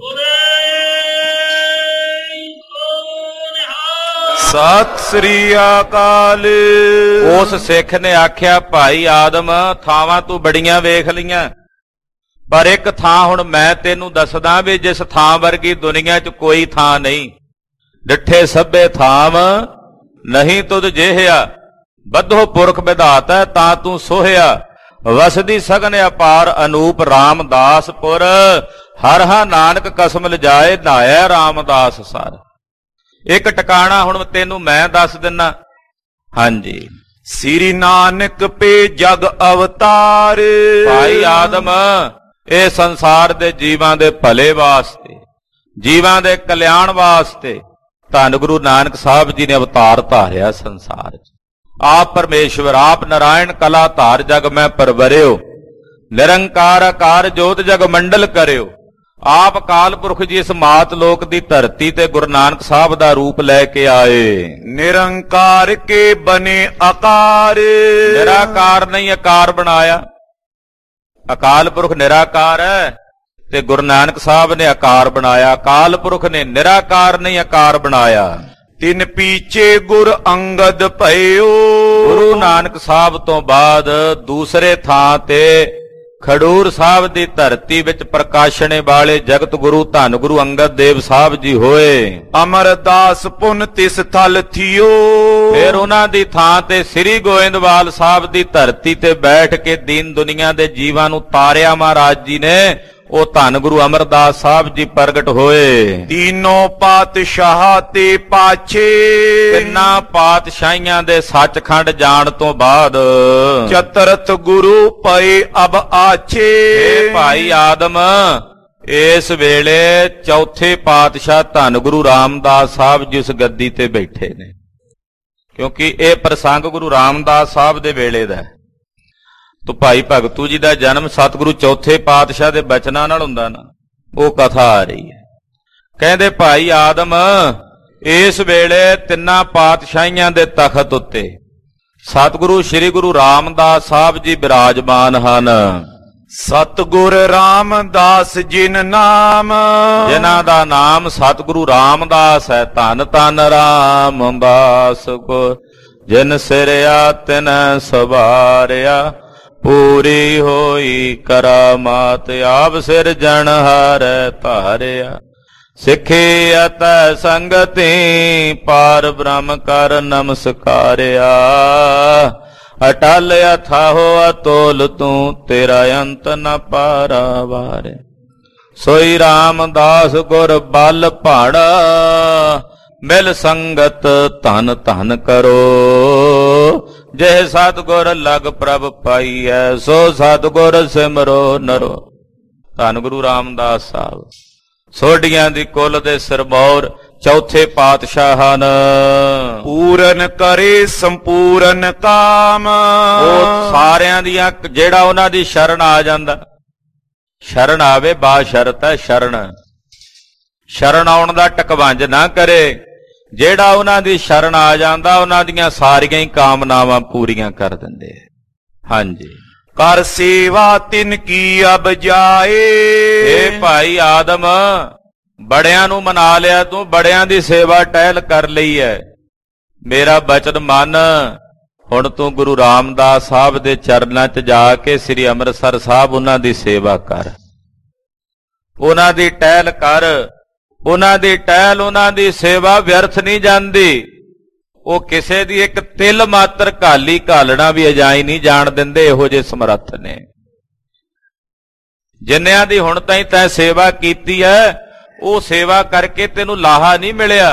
[SPEAKER 2] ਸਤਿ ਸ੍ਰੀ ਅਕਾਲ।
[SPEAKER 1] ਉਸ ਸਿੱਖ ਨੇ ਆਖਿਆ ਭਾਈ ਆਦਮ ਥਾਵਾਂ ਤੂੰ ਬੜੀਆਂ ਵੇਖ ਲਈਆਂ, ਪਰ ਇੱਕ ਥਾਂ ਹੁਣ ਮੈਂ ਤੈਨੂੰ ਦੱਸਦਾ ਵੀ ਜਿਸ ਥਾਂ ਵਰਗੀ ਦੁਨੀਆ 'ਚ ਕੋਈ ਥਾਂ ਨਹੀਂ। ਡਿੱਠੇ ਸਭੇ ਥਾਮ ਨਹੀਂ ਤੁਧ ਜਿਹਿਆ, ਬੱਧੋ ਪੁਰਖ ਵਿਧਾਤਾ ਤਾਂ ਤੂੰ ਸੋਹਿਆ। ਵਸਦੀ ਸਗਨ ਅਪਾਰ ਅਨੂਪ ਰਾਮਦਾਸਪੁਰ, ਹਰ ਹਾ ਨਾਨਕ ਕਸਮ ਲਿਜਾਏ ਨਾਇਆ ਰਾਮਦਾਸ ਸਰ। ਇੱਕ ਟਿਕਾਣਾ ਹੁਣ ਤੈਨੂੰ ਮੈਂ ਦੱਸ ਦਿੰਨਾ। ਹਾਂਜੀ,
[SPEAKER 2] ਸ੍ਰੀ ਨਾਨਕ ਪੇ ਜਗ ਅਵਤਾਰ।
[SPEAKER 1] ਭਾਈ ਆਦਮ ਇਹ ਸੰਸਾਰ ਦੇ ਜੀਵਾਂ ਦੇ ਭਲੇ ਵਾਸਤੇ, ਜੀਵਾਂ ਦੇ ਕਲਿਆਣ ਵਾਸਤੇ ਧੰਨ ਗੁਰੂ ਨਾਨਕ ਸਾਹਿਬ ਜੀ ਨੇ ਅਵਤਾਰ ਧਾਰਿਆ ਸੰਸਾਰ 'ਚ। ਆਪ ਪਰਮੇਸ਼ਵਰ, ਆਪ ਨਾਰਾਇਣ ਕਲਾ ਧਾਰ ਜਗ ਮੈਂ ਪਰਵਰਿਓ, ਨਿਰੰਕਾਰ ਆਕਾਰ ਜੋਤ ਜਗ ਮੰਡਲ ਕਰਿਓ। ਆਪ ਅਕਾਲ ਪੁਰਖ ਜੀ ਇਸ ਮਾਤ ਲੋਕ ਦੀ ਧਰਤੀ ਤੇ ਗੁਰੂ ਨਾਨਕ ਸਾਹਿਬ ਦਾ ਰੂਪ ਲੈ ਕੇ ਆਏ।
[SPEAKER 2] ਨਿਰੰਕਾਰ ਕੇ ਬਨੇ ਆਕਾਰ,
[SPEAKER 1] ਨਿਰਾਕਾਰ ਨਹੀਂ ਆਕਾਰ ਬਣਾਇਆ। ਅਕਾਲ ਪੁਰਖ ਨਿਰਾਕਾਰ ਹੈ ਤੇ ਗੁਰੂ ਨਾਨਕ ਸਾਹਿਬ ਨੇ ਆਕਾਰ ਬਣਾਇਆ। ਅਕਾਲ ਪੁਰਖ ਨੇ ਨਿਰਾਕਾਰ ਨਹੀਂ ਆਕਾਰ ਬਣਾਇਆ।
[SPEAKER 2] ਤਿਨ ਪੀਛੇ ਗੁਰ ਅੰਗਦ ਭਇਓ,
[SPEAKER 1] ਗੁਰੂ ਨਾਨਕ ਸਾਹਿਬ ਤੋਂ ਬਾਅਦ ਦੂਸਰੇ ਥਾਂ ਤੇ ਖਡੂਰ ਸਾਹਿਬ ਦੀ ਧਰਤੀ ਵਿੱਚ ਪ੍ਰਕਾਸ਼ਣੇ ਵਾਲੇ ਜਗਤ ਗੁਰੂ ਧੰਨ ਗੁਰੂ ਅੰਗਦ ਦੇਵ ਸਾਹਿਬ ਜੀ ਹੋਏ।
[SPEAKER 2] ਅਮਰਦਾਸ ਪੁਨ ਤਿਸ ਥਲ ਥਿਓ।
[SPEAKER 1] ਫਿਰ ਉਹਨਾਂ ਦੀ ਥਾਂ ਤੇ ਸ੍ਰੀ ਗੋਇੰਦਵਾਲ ਸਾਹਿਬ ਦੀ ਧਰਤੀ ਤੇ ਬੈਠ ਕੇ ਦੀਨ ਦੁਨੀਆ ਦੇ ਜੀਵਾਂ ਨੂੰ ਤਾਰਿਆ ਮਹਾਰਾਜ ਜੀ ਨੇ। ਉਹ ਧੰਨ ਗੁਰੂ ਅਮਰਦਾਸ ਸਾਹਿਬ ਜੀ ਪ੍ਰਗਟ ਹੋਏ।
[SPEAKER 2] ਤੀਨੋਂ ਪਾਤਸ਼ਾਹ ਤੇ ਪਾਛੇ।
[SPEAKER 1] ਤਿੰਨਾਂ ਪਾਤਸ਼ਾਹੀਆਂ ਦੇ ਸੱਚਖੰਡ ਜਾਣ ਤੋਂ ਬਾਅਦ
[SPEAKER 2] ਚਤਰਥ ਗੁਰੂ ਪਏ ਅਬ ਆਛੇ।
[SPEAKER 1] ਇਹ ਭਾਈ ਆਦਮ ਇਸ ਵੇਲੇ ਚੌਥੇ ਪਾਤਸ਼ਾਹ ਧੰਨ ਗੁਰੂ ਰਾਮਦਾਸ ਸਾਹਿਬ ਜੀ ਉਸ ਗੱਦੀ ਤੇ ਬੈਠੇ ਨੇ, ਕਿਉਂਕਿ ਇਹ ਪ੍ਰਸੰਗ ਗੁਰੂ ਰਾਮਦਾਸ ਸਾਹਿਬ ਦੇ ਵੇਲੇ ਦਾ ਹੈ। ਤੋ ਭਾਈ ਭਗਤੂ ਜੀ ਦਾ ਜਨਮ ਸਤਿਗੁਰੂ ਚੌਥੇ ਪਾਤਸ਼ਾਹ ਦੇ ਬਚਨਾਂ ਨਾਲ ਹੁੰਦਾ ਨਾ, ਉਹ ਕਥਾ ਆ ਰਹੀ ਹੈ। ਕਹਿੰਦੇ ਭਾਈ ਆਦਮ ਇਸ ਵੇਲੇ ਤਿੰਨਾਂ ਪਾਤਸ਼ਾਹੀਆਂ ਦੇ ਤਖਤ ਉੱਤੇ ਸਤਿਗੁਰੂ ਸ੍ਰੀ ਗੁਰੂ ਰਾਮਦਾਸ ਸਾਹਿਬ ਜੀ ਬਿਰਾਜਮਾਨ ਹਨ।
[SPEAKER 2] ਸਤਿਗੁਰ ਰਾਮਦਾਸ ਜਿਨ ਨਾਮ,
[SPEAKER 1] ਜਿਨ੍ਹਾਂ ਦਾ ਨਾਮ ਸਤਿਗੁਰੂ ਰਾਮਦਾਸ ਹੈ। ਧੰਨ ਧੰਨ ਰਾਮਦਾਸ ਕੋ ਜਿਨ ਸਿਰਿਆ ਤਿਨ ਸਵਾਰਿਆ, ਪੂਰੀ ਹੋਈ ਕਰਾਮਾਤ ਆਪ ਸਿਰਜਣਹਾਰ ਧਾਰਿਆ। ਸਿੱਖੀ ਅਤੈ ਸੰਗਤੀ ਪਾਰ ਬ੍ਰਹਮ ਕਰ ਨਮਸਕਾਰਿਆ, ਅਟਲ ਅਥਾਹੋ ਅਤੋਲ ਤੂੰ ਤੇਰਾ ਅੰਤ ਨ ਪਾਰਾਵਾਰੇ। ਸੋਈ ਰਾਮਦਾਸ ਗੁਰ ਬਲ ਭਾੜਾ, ਮਿਲ ਸੰਗਤ ਧਨ ਧਨ ਕਰੋ। ਜਿਹ ਸਤਿਗੁਰ ਲਗ ਪ੍ਰਭ ਪਾਈਐ, ਸੋ ਸਤਿਗੁਰ ਸਿਮਰੋ ਨਰੋ। ਧੰਨ ਗੁਰੂ ਰਾਮਦਾਸ ਸਾਹਿਬ ਸੋਢੀਆਂ ਦੀ ਕੁੱਲ ਦੇ ਸਿਰਮੌਰ ਚੌਥੇ ਪਾਤਸ਼ਾਹ ਹਨ।
[SPEAKER 2] ਪੂਰਨ ਕਰੇ ਸੰਪੂਰਨ ਕਾਮ।
[SPEAKER 1] ਉਹ ਸਾਰਿਆਂ ਦੀਆਂ ਜਿਹੜਾ ਉਹਨਾਂ ਦੀ ਸ਼ਰਨ ਆ ਜਾਂਦਾ, ਸ਼ਰਨ ਆਵੇ ਬਾ ਸ਼ਰਤ ਹੈ ਸ਼ਰਨ, ਸ਼ਰਨ ਆਉਣ ਦਾ ਟਕਵੰਜ ਨਾ ਕਰੇ। ਜਿਹੜਾ ਉਹਨਾਂ ਦੀ ਸ਼ਰਨ ਆ ਜਾਂਦਾ ਉਹਨਾਂ ਦੀਆਂ ਸਾਰੀਆਂ ਹੀ ਕਾਮਨਾਵਾਂ ਪੂਰੀਆਂ ਕਰ ਦਿੰਦੇ। ਹਾਂਜੀ,
[SPEAKER 2] ਕਰ ਸੇਵਾ ਤਿਨ ਕੀ ਅਬ ਜਾਏ।
[SPEAKER 1] ਇਹ ਭਾਈ ਆਦਮ ਬੜਿਆਂ ਨੂੰ ਮਨਾ ਲਿਆ ਤੂੰ, ਬੜਿਆਂ ਦੀ ਸੇਵਾ ਟਹਿਲ ਕਰ ਲਈ ਹੈ। ਮੇਰਾ ਬਚਨ ਮੰਨ, ਹੁਣ ਤੂੰ ਗੁਰੂ ਰਾਮਦਾਸ ਸਾਹਿਬ ਦੇ ਚਰਨਾਂ 'ਚ ਜਾ ਕੇ ਸ੍ਰੀ ਅੰਮ੍ਰਿਤਸਰ ਸਾਹਿਬ ਉਹਨਾਂ ਦੀ ਸੇਵਾ ਕਰ, ਉਹਨਾਂ ਦੀ ਟਹਿਲ ਕਰ। ਉਹਨਾਂ ਦੀ ਟਹਿਲ, ਉਹਨਾਂ ਦੀ ਸੇਵਾ ਵਿਅਰਥ ਨਹੀਂ ਜਾਂਦੀ। ਉਹ ਕਿਸੇ ਦੀ ਇੱਕ ਤਿਲ ਮਾਤਰ ਘਾਲੀ ਘਾਲਣਾ ਵੀ ਅਜਾਈ ਨਹੀਂ ਜਾਣ ਦਿੰਦੇ। ਇਹੋ ਜਿਹੇ ਸਮਰੱਥ ਨੇ। ਜਿੰਨਿਆਂ ਦੀ ਹੁਣ ਤਾਈਂ ਤੈਂ ਸੇਵਾ ਕੀਤੀ ਹੈ, ਉਹ ਸੇਵਾ ਕਰਕੇ ਤੈਨੂੰ ਲਾਹਾ ਨਹੀਂ ਮਿਲਿਆ,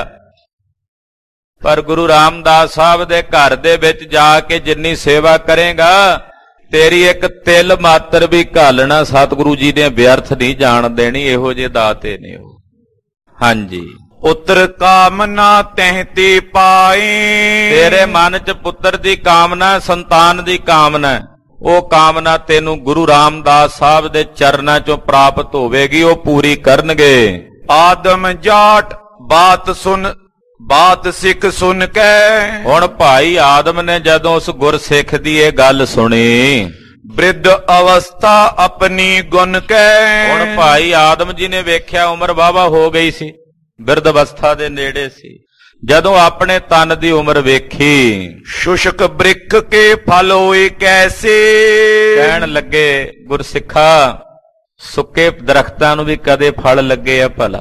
[SPEAKER 1] ਪਰ ਗੁਰੂ ਰਾਮਦਾਸ ਸਾਹਿਬ ਦੇ ਘਰ ਦੇ ਵਿੱਚ ਜਾ ਕੇ ਜਿੰਨੀ ਸੇਵਾ ਕਰੇਗਾ, ਤੇਰੀ ਇੱਕ ਤਿਲ ਮਾਤਰ ਵੀ ਘਾਲਣਾ ਸਤਿਗੁਰੂ ਜੀ ਨੇ ਵਿਅਰਥ ਨਹੀਂ ਜਾਣ ਦੇਣੀ। ਇਹੋ ਜਿਹੇ ਦਾਤੇ ਨੇ ਉਹ। ਹਾਂਜੀ,
[SPEAKER 2] ਪੁੱਤਰ ਕਾਮਨਾ ਤਹਿ ਤੇ ਪਾਏ।
[SPEAKER 1] ਤੇਰੇ ਮਨ 'ਚ ਪੁੱਤਰ ਦੀ ਕਾਮਨਾ, ਸੰਤਾਨ ਦੀ ਕਾਮਨਾ, ਉਹ ਕਾਮਨਾ ਤੈਨੂੰ ਗੁਰੂ ਰਾਮਦਾਸ ਸਾਹਿਬ ਦੇ ਚਰਨਾਂ 'ਚੋਂ ਪ੍ਰਾਪਤ ਹੋਵੇਗੀ, ਉਹ ਪੂਰੀ ਕਰਨਗੇ।
[SPEAKER 2] ਆਦਮ ਜਾਟ ਬਾਤ ਸੁਨ, ਬਾਤ ਸਿੱਖ ਸੁਨ ਕੇ।
[SPEAKER 1] ਹੁਣ ਭਾਈ ਆਦਮ ਨੇ ਜਦੋਂ ਉਸ ਗੁਰਸਿੱਖ ਦੀ ਇਹ ਗੱਲ ਸੁਣੀ,
[SPEAKER 2] ਬ੍ਰਿਧ ਅਵਸਥਾ ਆਪਣੀ ਗੁਣ ਕੈ।
[SPEAKER 1] ਹੁਣ ਭਾਈ ਆਦਮ ਜੀ ਨੇ ਵੇਖਿਆ ਉਮਰ ਵਾਹਵਾ ਹੋ ਗਈ ਸੀ, ਬਿਰਧ ਅਵਸਥਾ ਦੇ ਨੇੜੇ ਸੀ। ਜਦੋਂ ਆਪਣੇ ਤਨ ਦੀ ਉਮਰ ਵੇਖੀ,
[SPEAKER 2] ਸ਼ੁਸ਼ਕ ਬ੍ਰਿਖ ਕੇ ਫਲ ਹੋਏ ਕੈਸੇ।
[SPEAKER 1] ਕਹਿਣ ਲੱਗੇ ਗੁਰਸਿੱਖਾ, ਸੁੱਕੇ ਦਰਖਤਾਂ ਨੂੰ ਵੀ ਕਦੇ ਫਲ ਲੱਗੇ ਆ ਭਲਾ?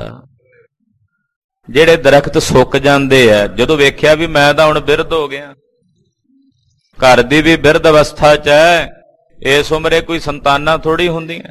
[SPEAKER 1] ਜਿਹੜੇ ਦਰਖਤ ਸੁੱਕ ਜਾਂਦੇ ਆ, ਜਦੋਂ ਵੇਖਿਆ ਵੀ ਮੈਂ ਤਾਂ ਹੁਣ ਬਿਰਧ ਹੋ ਗਿਆ, ਘਰ ਦੀ ਵੀ ਬਿਰਧ ਅਵਸਥਾ 'ਚ ਹੈ, ਇਸ ਉਮਰੇ ਕੋਈ ਸੰਤਾਨਾਂ ਥੋੜੀ ਹੁੰਦੀਆਂ।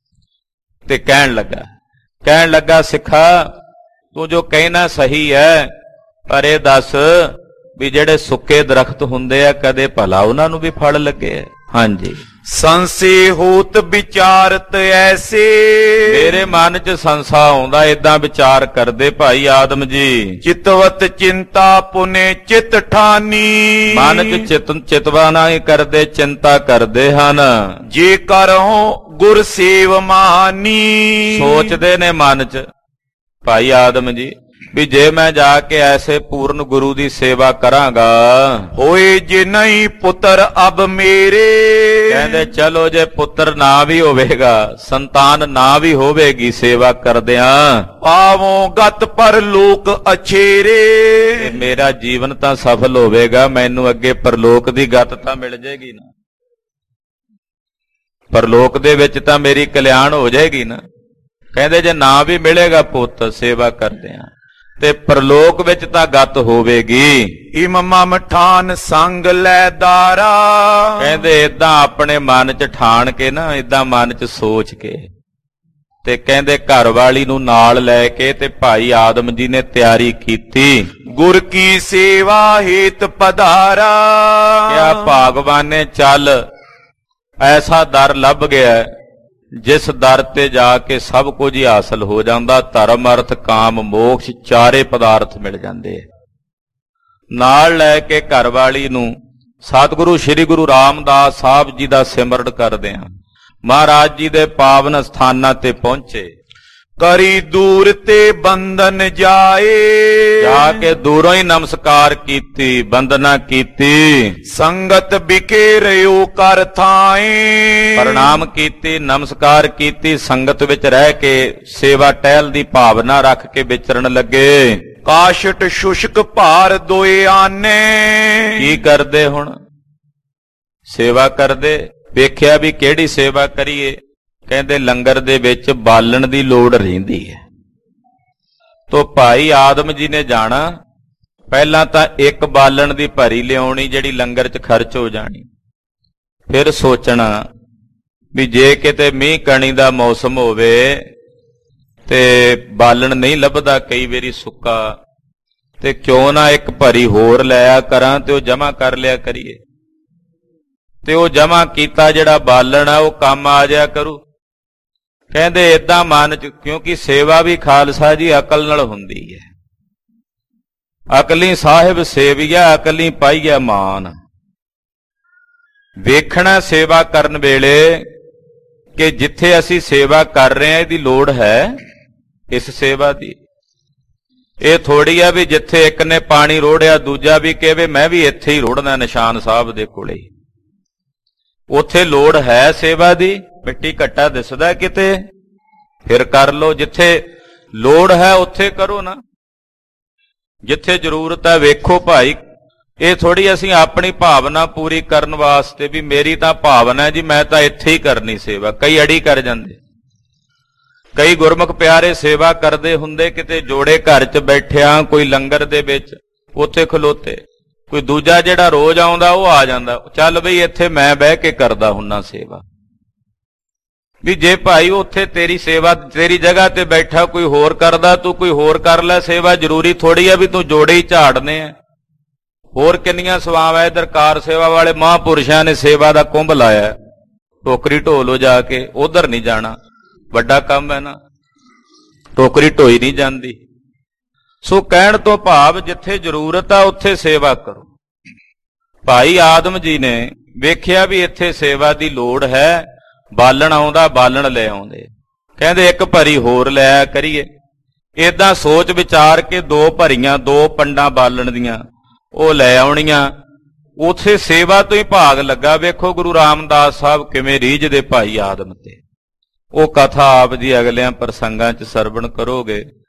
[SPEAKER 1] ਤੇ ਕਹਿਣ ਲੱਗਾ ਕਹਿਣ ਲੱਗਾ ਸਿੱਖਾ, ਤੂੰ ਜੋ ਕਹਿਣਾ ਸਹੀ ਹੈ, ਪਰ ਇਹ ਦੱਸ ਵੀ ਜਿਹੜੇ ਸੁੱਕੇ ਦਰਖਤ ਹੁੰਦੇ ਆ, ਕਦੇ ਭਲਾ ਉਹਨਾਂ ਨੂੰ ਵੀ ਫਲ ਲੱਗੇ? ਹਾਂਜੀ,
[SPEAKER 2] ਸੰਸੇ ਹੋਤ ਵਿਚਾਰਤ ਐਸੇ।
[SPEAKER 1] ਮੇਰੇ ਮਨ 'ਚ ਸੰਸਾ ਆਉਂਦਾ, ਏਦਾਂ ਵਿਚਾਰ ਕਰਦੇ ਭਾਈ ਆਦਮ ਜੀ।
[SPEAKER 2] ਚਿਤਵਤ ਚਿੰਤਾ ਪੁਨੇ ਚਿਤ ਠਾਨੀ।
[SPEAKER 1] ਮਨ 'ਚ ਚਿਤ ਚਿਤਵਾ ਨਹੀਂ ਕਰਦੇ, ਚਿੰਤਾ ਕਰਦੇ ਹਨ।
[SPEAKER 2] ਜੇ ਕਰਹੁ ਗੁਰ ਸੇਵ ਮਾਨੀ।
[SPEAKER 1] ਸੋਚਦੇ ਨੇ ਮਨ 'ਚ ਭਾਈ ਆਦਮ ਜੀ ਵੀ ਜੇ ਮੈਂ ਜਾ ਕੇ ਐਸੇ ਪੂਰਨ ਗੁਰੂ ਦੀ ਸੇਵਾ ਕਰਾਂਗਾ,
[SPEAKER 2] ਹੋਏ ਜੇ ਨਹੀਂ ਪੁੱਤਰ ਅਬ ਮੇਰੇ।
[SPEAKER 1] ਕਹਿੰਦੇ ਚਲੋ ਜੇ ਪੁੱਤਰ ਨਾ ਵੀ ਹੋਵੇਗਾ, ਸੰਤਾਨ ਨਾ ਵੀ ਹੋਵੇਗੀ ਸੇਵਾ ਕਰਦਿਆਂ,
[SPEAKER 2] ਪਾਵੋਂ ਗਤ ਪਰ ਲੋਕ ਅਛੇਰੇ।
[SPEAKER 1] ਮੇਰਾ ਜੀਵਨ ਤਾਂ ਸਫਲ ਹੋਵੇਗਾ, ਮੈਨੂੰ ਅੱਗੇ ਪਰਲੋਕ ਦੀ ਗਤ ਤਾਂ ਮਿਲ ਜੇਗੀ ਨਾ। ਪਰਲੋਕ ਦੇ ਵਿੱਚ ਤਾਂ ਮੇਰੀ ਕਲਿਆਣ ਹੋ ਜਾਏਗੀ ਨਾ। ਕਹਿੰਦੇ ਜੇ ਨਾ ਵੀ ਮਿਲੇਗਾ ਪੁੱਤ ਸੇਵਾ ਕਰਦੇ ਆ ਤੇ ਪਰਲੋਕ ਵਿੱਚ ਤਾਂ ਗੱਤ ਹੋਵੇਗੀ।
[SPEAKER 2] ਇਮ ਮਮ ਠਾਨ ਸੰਗ ਲੈ ਦਾਰਾ।
[SPEAKER 1] ਕਹਿੰਦੇ ਏਦਾਂ ਆਪਣੇ ਮਨ ਚ ਠਾਣ ਕੇ ਨਾ, ਏਦਾਂ ਮਨ ਚ ਸੋਚ ਕੇ, ਤੇ ਕਹਿੰਦੇ ਘਰ ਵਾਲੀ ਨੂੰ ਨਾਲ ਲੈ ਕੇ ਤੇ ਭਾਈ ਆਦਮ ਜੀ ਨੇ ਤਿਆਰੀ ਕੀਤੀ।
[SPEAKER 2] ਗੁਰ ਕੀ ਸੇਵਾ ਹੇਤ ਪਧਾਰਾ।
[SPEAKER 1] ਕਿਆ ਭਾਗਵਾਨੇ ਚੱਲ, ਐਸਾ ਦਰ ਲੱਭ ਗਿਆ ਜਿਸ ਦਰ ਤੇ ਜਾ ਕੇ ਸਭ ਕੁਝ ਹੀ ਹਾਸਲ ਹੋ ਜਾਂਦਾ। ਧਰਮ ਅਰਥ ਕਾਮ ਮੋਕਸ਼ ਚਾਰੇ ਪਦਾਰਥ ਮਿਲ ਜਾਂਦੇ। ਨਾਲ ਲੈ ਕੇ ਘਰ ਵਾਲੀ ਨੂੰ ਸਤਿਗੁਰੂ ਸ੍ਰੀ ਗੁਰੂ ਰਾਮਦਾਸ ਸਾਹਿਬ ਜੀ ਦਾ ਸਿਮਰਨ ਕਰਦੇ ਆ। ਮਹਾਰਾਜ ਜੀ ਦੇ ਪਾਵਨ ਸਥਾਨਾਂ ਤੇ ਪਹੁੰਚੇ।
[SPEAKER 2] ਕਰੀ ਦੂਰ ਤੇ ਬੰਧਨ ਜਾਏ।
[SPEAKER 1] ਜਾ ਕੇ ਦੂਰੋਂ ਹੀ ਨਮਸਕਾਰ ਕੀਤੀ, ਬੰਦਨਾ ਕੀਤੀ।
[SPEAKER 2] ਸੰਗਤ ਬਿਕੇ ਰਿਓ ਕਰ ਥਾਏ।
[SPEAKER 1] ਪ੍ਰਣਾਮ ਕੀਤੀ, ਨਮਸਕਾਰ ਕੀਤੀ। ਸੰਗਤ ਵਿੱਚ ਰਹਿ ਕੇ ਸੇਵਾ ਟਹਿਲ ਦੀ ਭਾਵਨਾ ਰੱਖ ਕੇ ਵਿਚਰਨ ਲੱਗੇ।
[SPEAKER 2] ਕਾਸ਼ਟ ਸ਼ੁਸ਼ਕ ਭਾਰ ਦੋਏ ਆਨੇ।
[SPEAKER 1] ਕੀ ਕਰਦੇ ਹੁਣ? ਸੇਵਾ ਕਰਦੇ। ਵੇਖਿਆ ਵੀ ਕਿਹੜੀ ਸੇਵਾ ਕਰੀਏ। ਕਹਿੰਦੇ ਲੰਗਰ ਦੇ ਵਿੱਚ ਬਾਲਣ ਦੀ ਲੋੜ ਰਹਿੰਦੀ ਹੈ। ਤੋ ਭਾਈ ਆਦਮ ਜੀ ਨੇ ਜਾਣਾ, ਪਹਿਲਾਂ ਤਾਂ ਇੱਕ ਬਾਲਣ ਦੀ ਭਰੀ ਲਿਆਉਣੀ ਜਿਹੜੀ ਲੰਗਰ 'ਚ ਖਰਚ ਹੋ ਜਾਣੀ। ਫਿਰ ਸੋਚਣਾ ਵੀ ਜੇ ਕਿਤੇ ਮੀਂਹ ਕਣੀ ਦਾ ਮੌਸਮ ਹੋਵੇ ਤੇ ਬਾਲਣ ਨਹੀਂ ਲੱਭਦਾ, ਕਈ ਵਾਰੀ ਸੁੱਕਾ, ਤੇ ਕਿਉਂ ਨਾ ਇੱਕ ਭਰੀ ਹੋਰ ਲਿਆ ਕਰਾਂ ਤੇ ਉਹ ਜਮਾ ਕਰ ਲਿਆ ਕਰੀਏ। ਤੇ ਉਹ ਜਮਾ ਕੀਤਾ ਜਿਹੜਾ ਬਾਲਣ ਆ ਉਹ ਕੰਮ ਆ ਜਾਇਆ ਕਰੂ। ਕਹਿੰਦੇ ਏਦਾਂ ਮਨ ਚ, ਕਿਉਂਕਿ ਸੇਵਾ ਵੀ ਖਾਲਸਾ ਜੀ ਅਕਲ ਨਾਲ ਹੁੰਦੀ ਹੈ। ਅਕਲੀ ਸਾਹਿਬ ਸੇਵੀਆ, ਅਕਲੀ ਪਾਈਆ ਮਾਨ। ਵੇਖਣਾ ਸੇਵਾ ਕਰਨ ਵੇਲੇ ਕਿ ਜਿੱਥੇ ਅਸੀਂ ਸੇਵਾ ਕਰ ਰਹੇ ਹਾਂ ਇਹਦੀ ਲੋੜ ਹੈ ਇਸ ਸੇਵਾ ਦੀ। ਇਹ ਥੋੜੀ ਆ ਵੀ ਜਿੱਥੇ ਇੱਕ ਨੇ ਪਾਣੀ ਰੋੜਿਆ ਦੂਜਾ ਵੀ ਕਹੇ ਮੈਂ ਵੀ ਇੱਥੇ ਹੀ ਰੋੜਨਾ ਨਿਸ਼ਾਨ ਸਾਹਿਬ ਦੇ ਕੋਲੇ। ਉੱਥੇ ਲੋੜ ਹੈ ਸੇਵਾ ਦੀ। ਮਿੱਟੀ ਘੱਟਾ ਦਿਸਦਾ ਕਿਤੇ, ਫਿਰ ਕਰ ਲੋ। ਜਿੱਥੇ ਲੋੜ ਹੈ ਉੱਥੇ ਕਰੋ ਨਾ, ਜਿੱਥੇ ਜ਼ਰੂਰਤ ਹੈ ਵੇਖੋ ਭਾਈ। ਇਹ ਥੋੜੀ ਅਸੀਂ ਆਪਣੀ ਭਾਵਨਾ ਪੂਰੀ ਕਰਨ ਵਾਸਤੇ ਵੀ ਮੇਰੀ ਤਾਂ ਭਾਵਨਾ ਜੀ ਮੈਂ ਤਾਂ ਇੱਥੇ ਹੀ ਕਰਨੀ ਸੇਵਾ। ਕਈ ਅੜੀ ਕਰ ਜਾਂਦੇ। ਕਈ ਗੁਰਮੁਖ ਪਿਆਰੇ ਸੇਵਾ ਕਰਦੇ ਹੁੰਦੇ ਕਿਤੇ ਜੋੜੇ ਘਰ 'ਚ ਬੈਠਿਆ, ਕੋਈ ਲੰਗਰ ਦੇ ਵਿੱਚ ਉੱਥੇ ਖਲੋਤੇ, ਕੋਈ ਦੂਜਾ ਜਿਹੜਾ ਰੋਜ਼ ਆਉਂਦਾ ਉਹ ਆ ਜਾਂਦਾ। ਚੱਲ ਬਈ ਇੱਥੇ ਮੈਂ ਬਹਿ ਕੇ ਕਰਦਾ ਹੁੰਨਾ ਸੇਵਾ। ਵੀ ਜੇ ਭਾਈ ਉੱਥੇ ਤੇਰੀ ਸੇਵਾ, ਤੇਰੀ ਜਗ੍ਹਾ ਤੇ ਬੈਠਾ ਕੋਈ ਹੋਰ ਕਰਦਾ, ਤੂੰ ਕੋਈ ਹੋਰ ਕਰ ਲੈ ਸੇਵਾ। ਜ਼ਰੂਰੀ ਥੋੜੀ ਆ ਵੀ ਤੂੰ ਜੋੜੇ ਹੀ ਝਾੜਨੇ ਆ। ਹੋਰ ਕਿੰਨੀਆਂ ਸੇਵਾਵਾਂ ਇਧਰ ਕਾਰ ਸੇਵਾ ਵਾਲੇ ਮਹਾਂਪੁਰਸ਼ਾਂ ਨੇ ਸੇਵਾ ਦਾ ਕੁੰਭ ਲਾਇਆ। ਟੋਕਰੀ ਢੋ ਲੋ ਜਾ ਕੇ, ਉਧਰ ਨਹੀਂ ਜਾਣਾ, ਵੱਡਾ ਕੰਮ ਹੈ ਨਾ। ਟੋਕਰੀ ਢੋਈ ਨਹੀਂ ਜਾਂਦੀ। ਸੋ ਕਹਿਣ ਤੋਂ ਭਾਵ ਜਿੱਥੇ ਜ਼ਰੂਰਤ ਆ ਉੱਥੇ ਸੇਵਾ ਕਰੋ। ਭਾਈ ਆਦਮ ਜੀ ਨੇ ਵੇਖਿਆ ਵੀ ਇੱਥੇ ਸੇਵਾ ਦੀ ਲੋੜ ਹੈ। ਬਾਲਣ ਆਉਂਦਾ, ਬਾਲਣ ਲੈ ਆਉਂਦੇ। ਕਹਿੰਦੇ ਇੱਕ ਭਰੀ ਹੋਰ ਲਿਆ ਕਰੀਏ। ਏਦਾਂ ਸੋਚ ਵਿਚਾਰ ਕੇ ਦੋ ਭਰੀਆਂ, ਦੋ ਪੰਡਾਂ ਬਾਲਣ ਦੀਆਂ ਉਹ ਲੈ ਆਉਣੀਆਂ। ਉਥੇ ਸੇਵਾ ਤੋਂ ਹੀ ਭਾਗ ਲੱਗਾ। ਵੇਖੋ ਗੁਰੂ ਰਾਮਦਾਸ ਸਾਹਿਬ ਕਿਵੇਂ ਰੀਝਦੇ ਭਾਈ ਆਦਮ ਤੇ। ਉਹ ਕਥਾ ਆਪ ਜੀ ਅਗਲਿਆਂ ਪ੍ਰਸੰਗਾਂ 'ਚ ਸਰਵਣ ਕਰੋਗੇ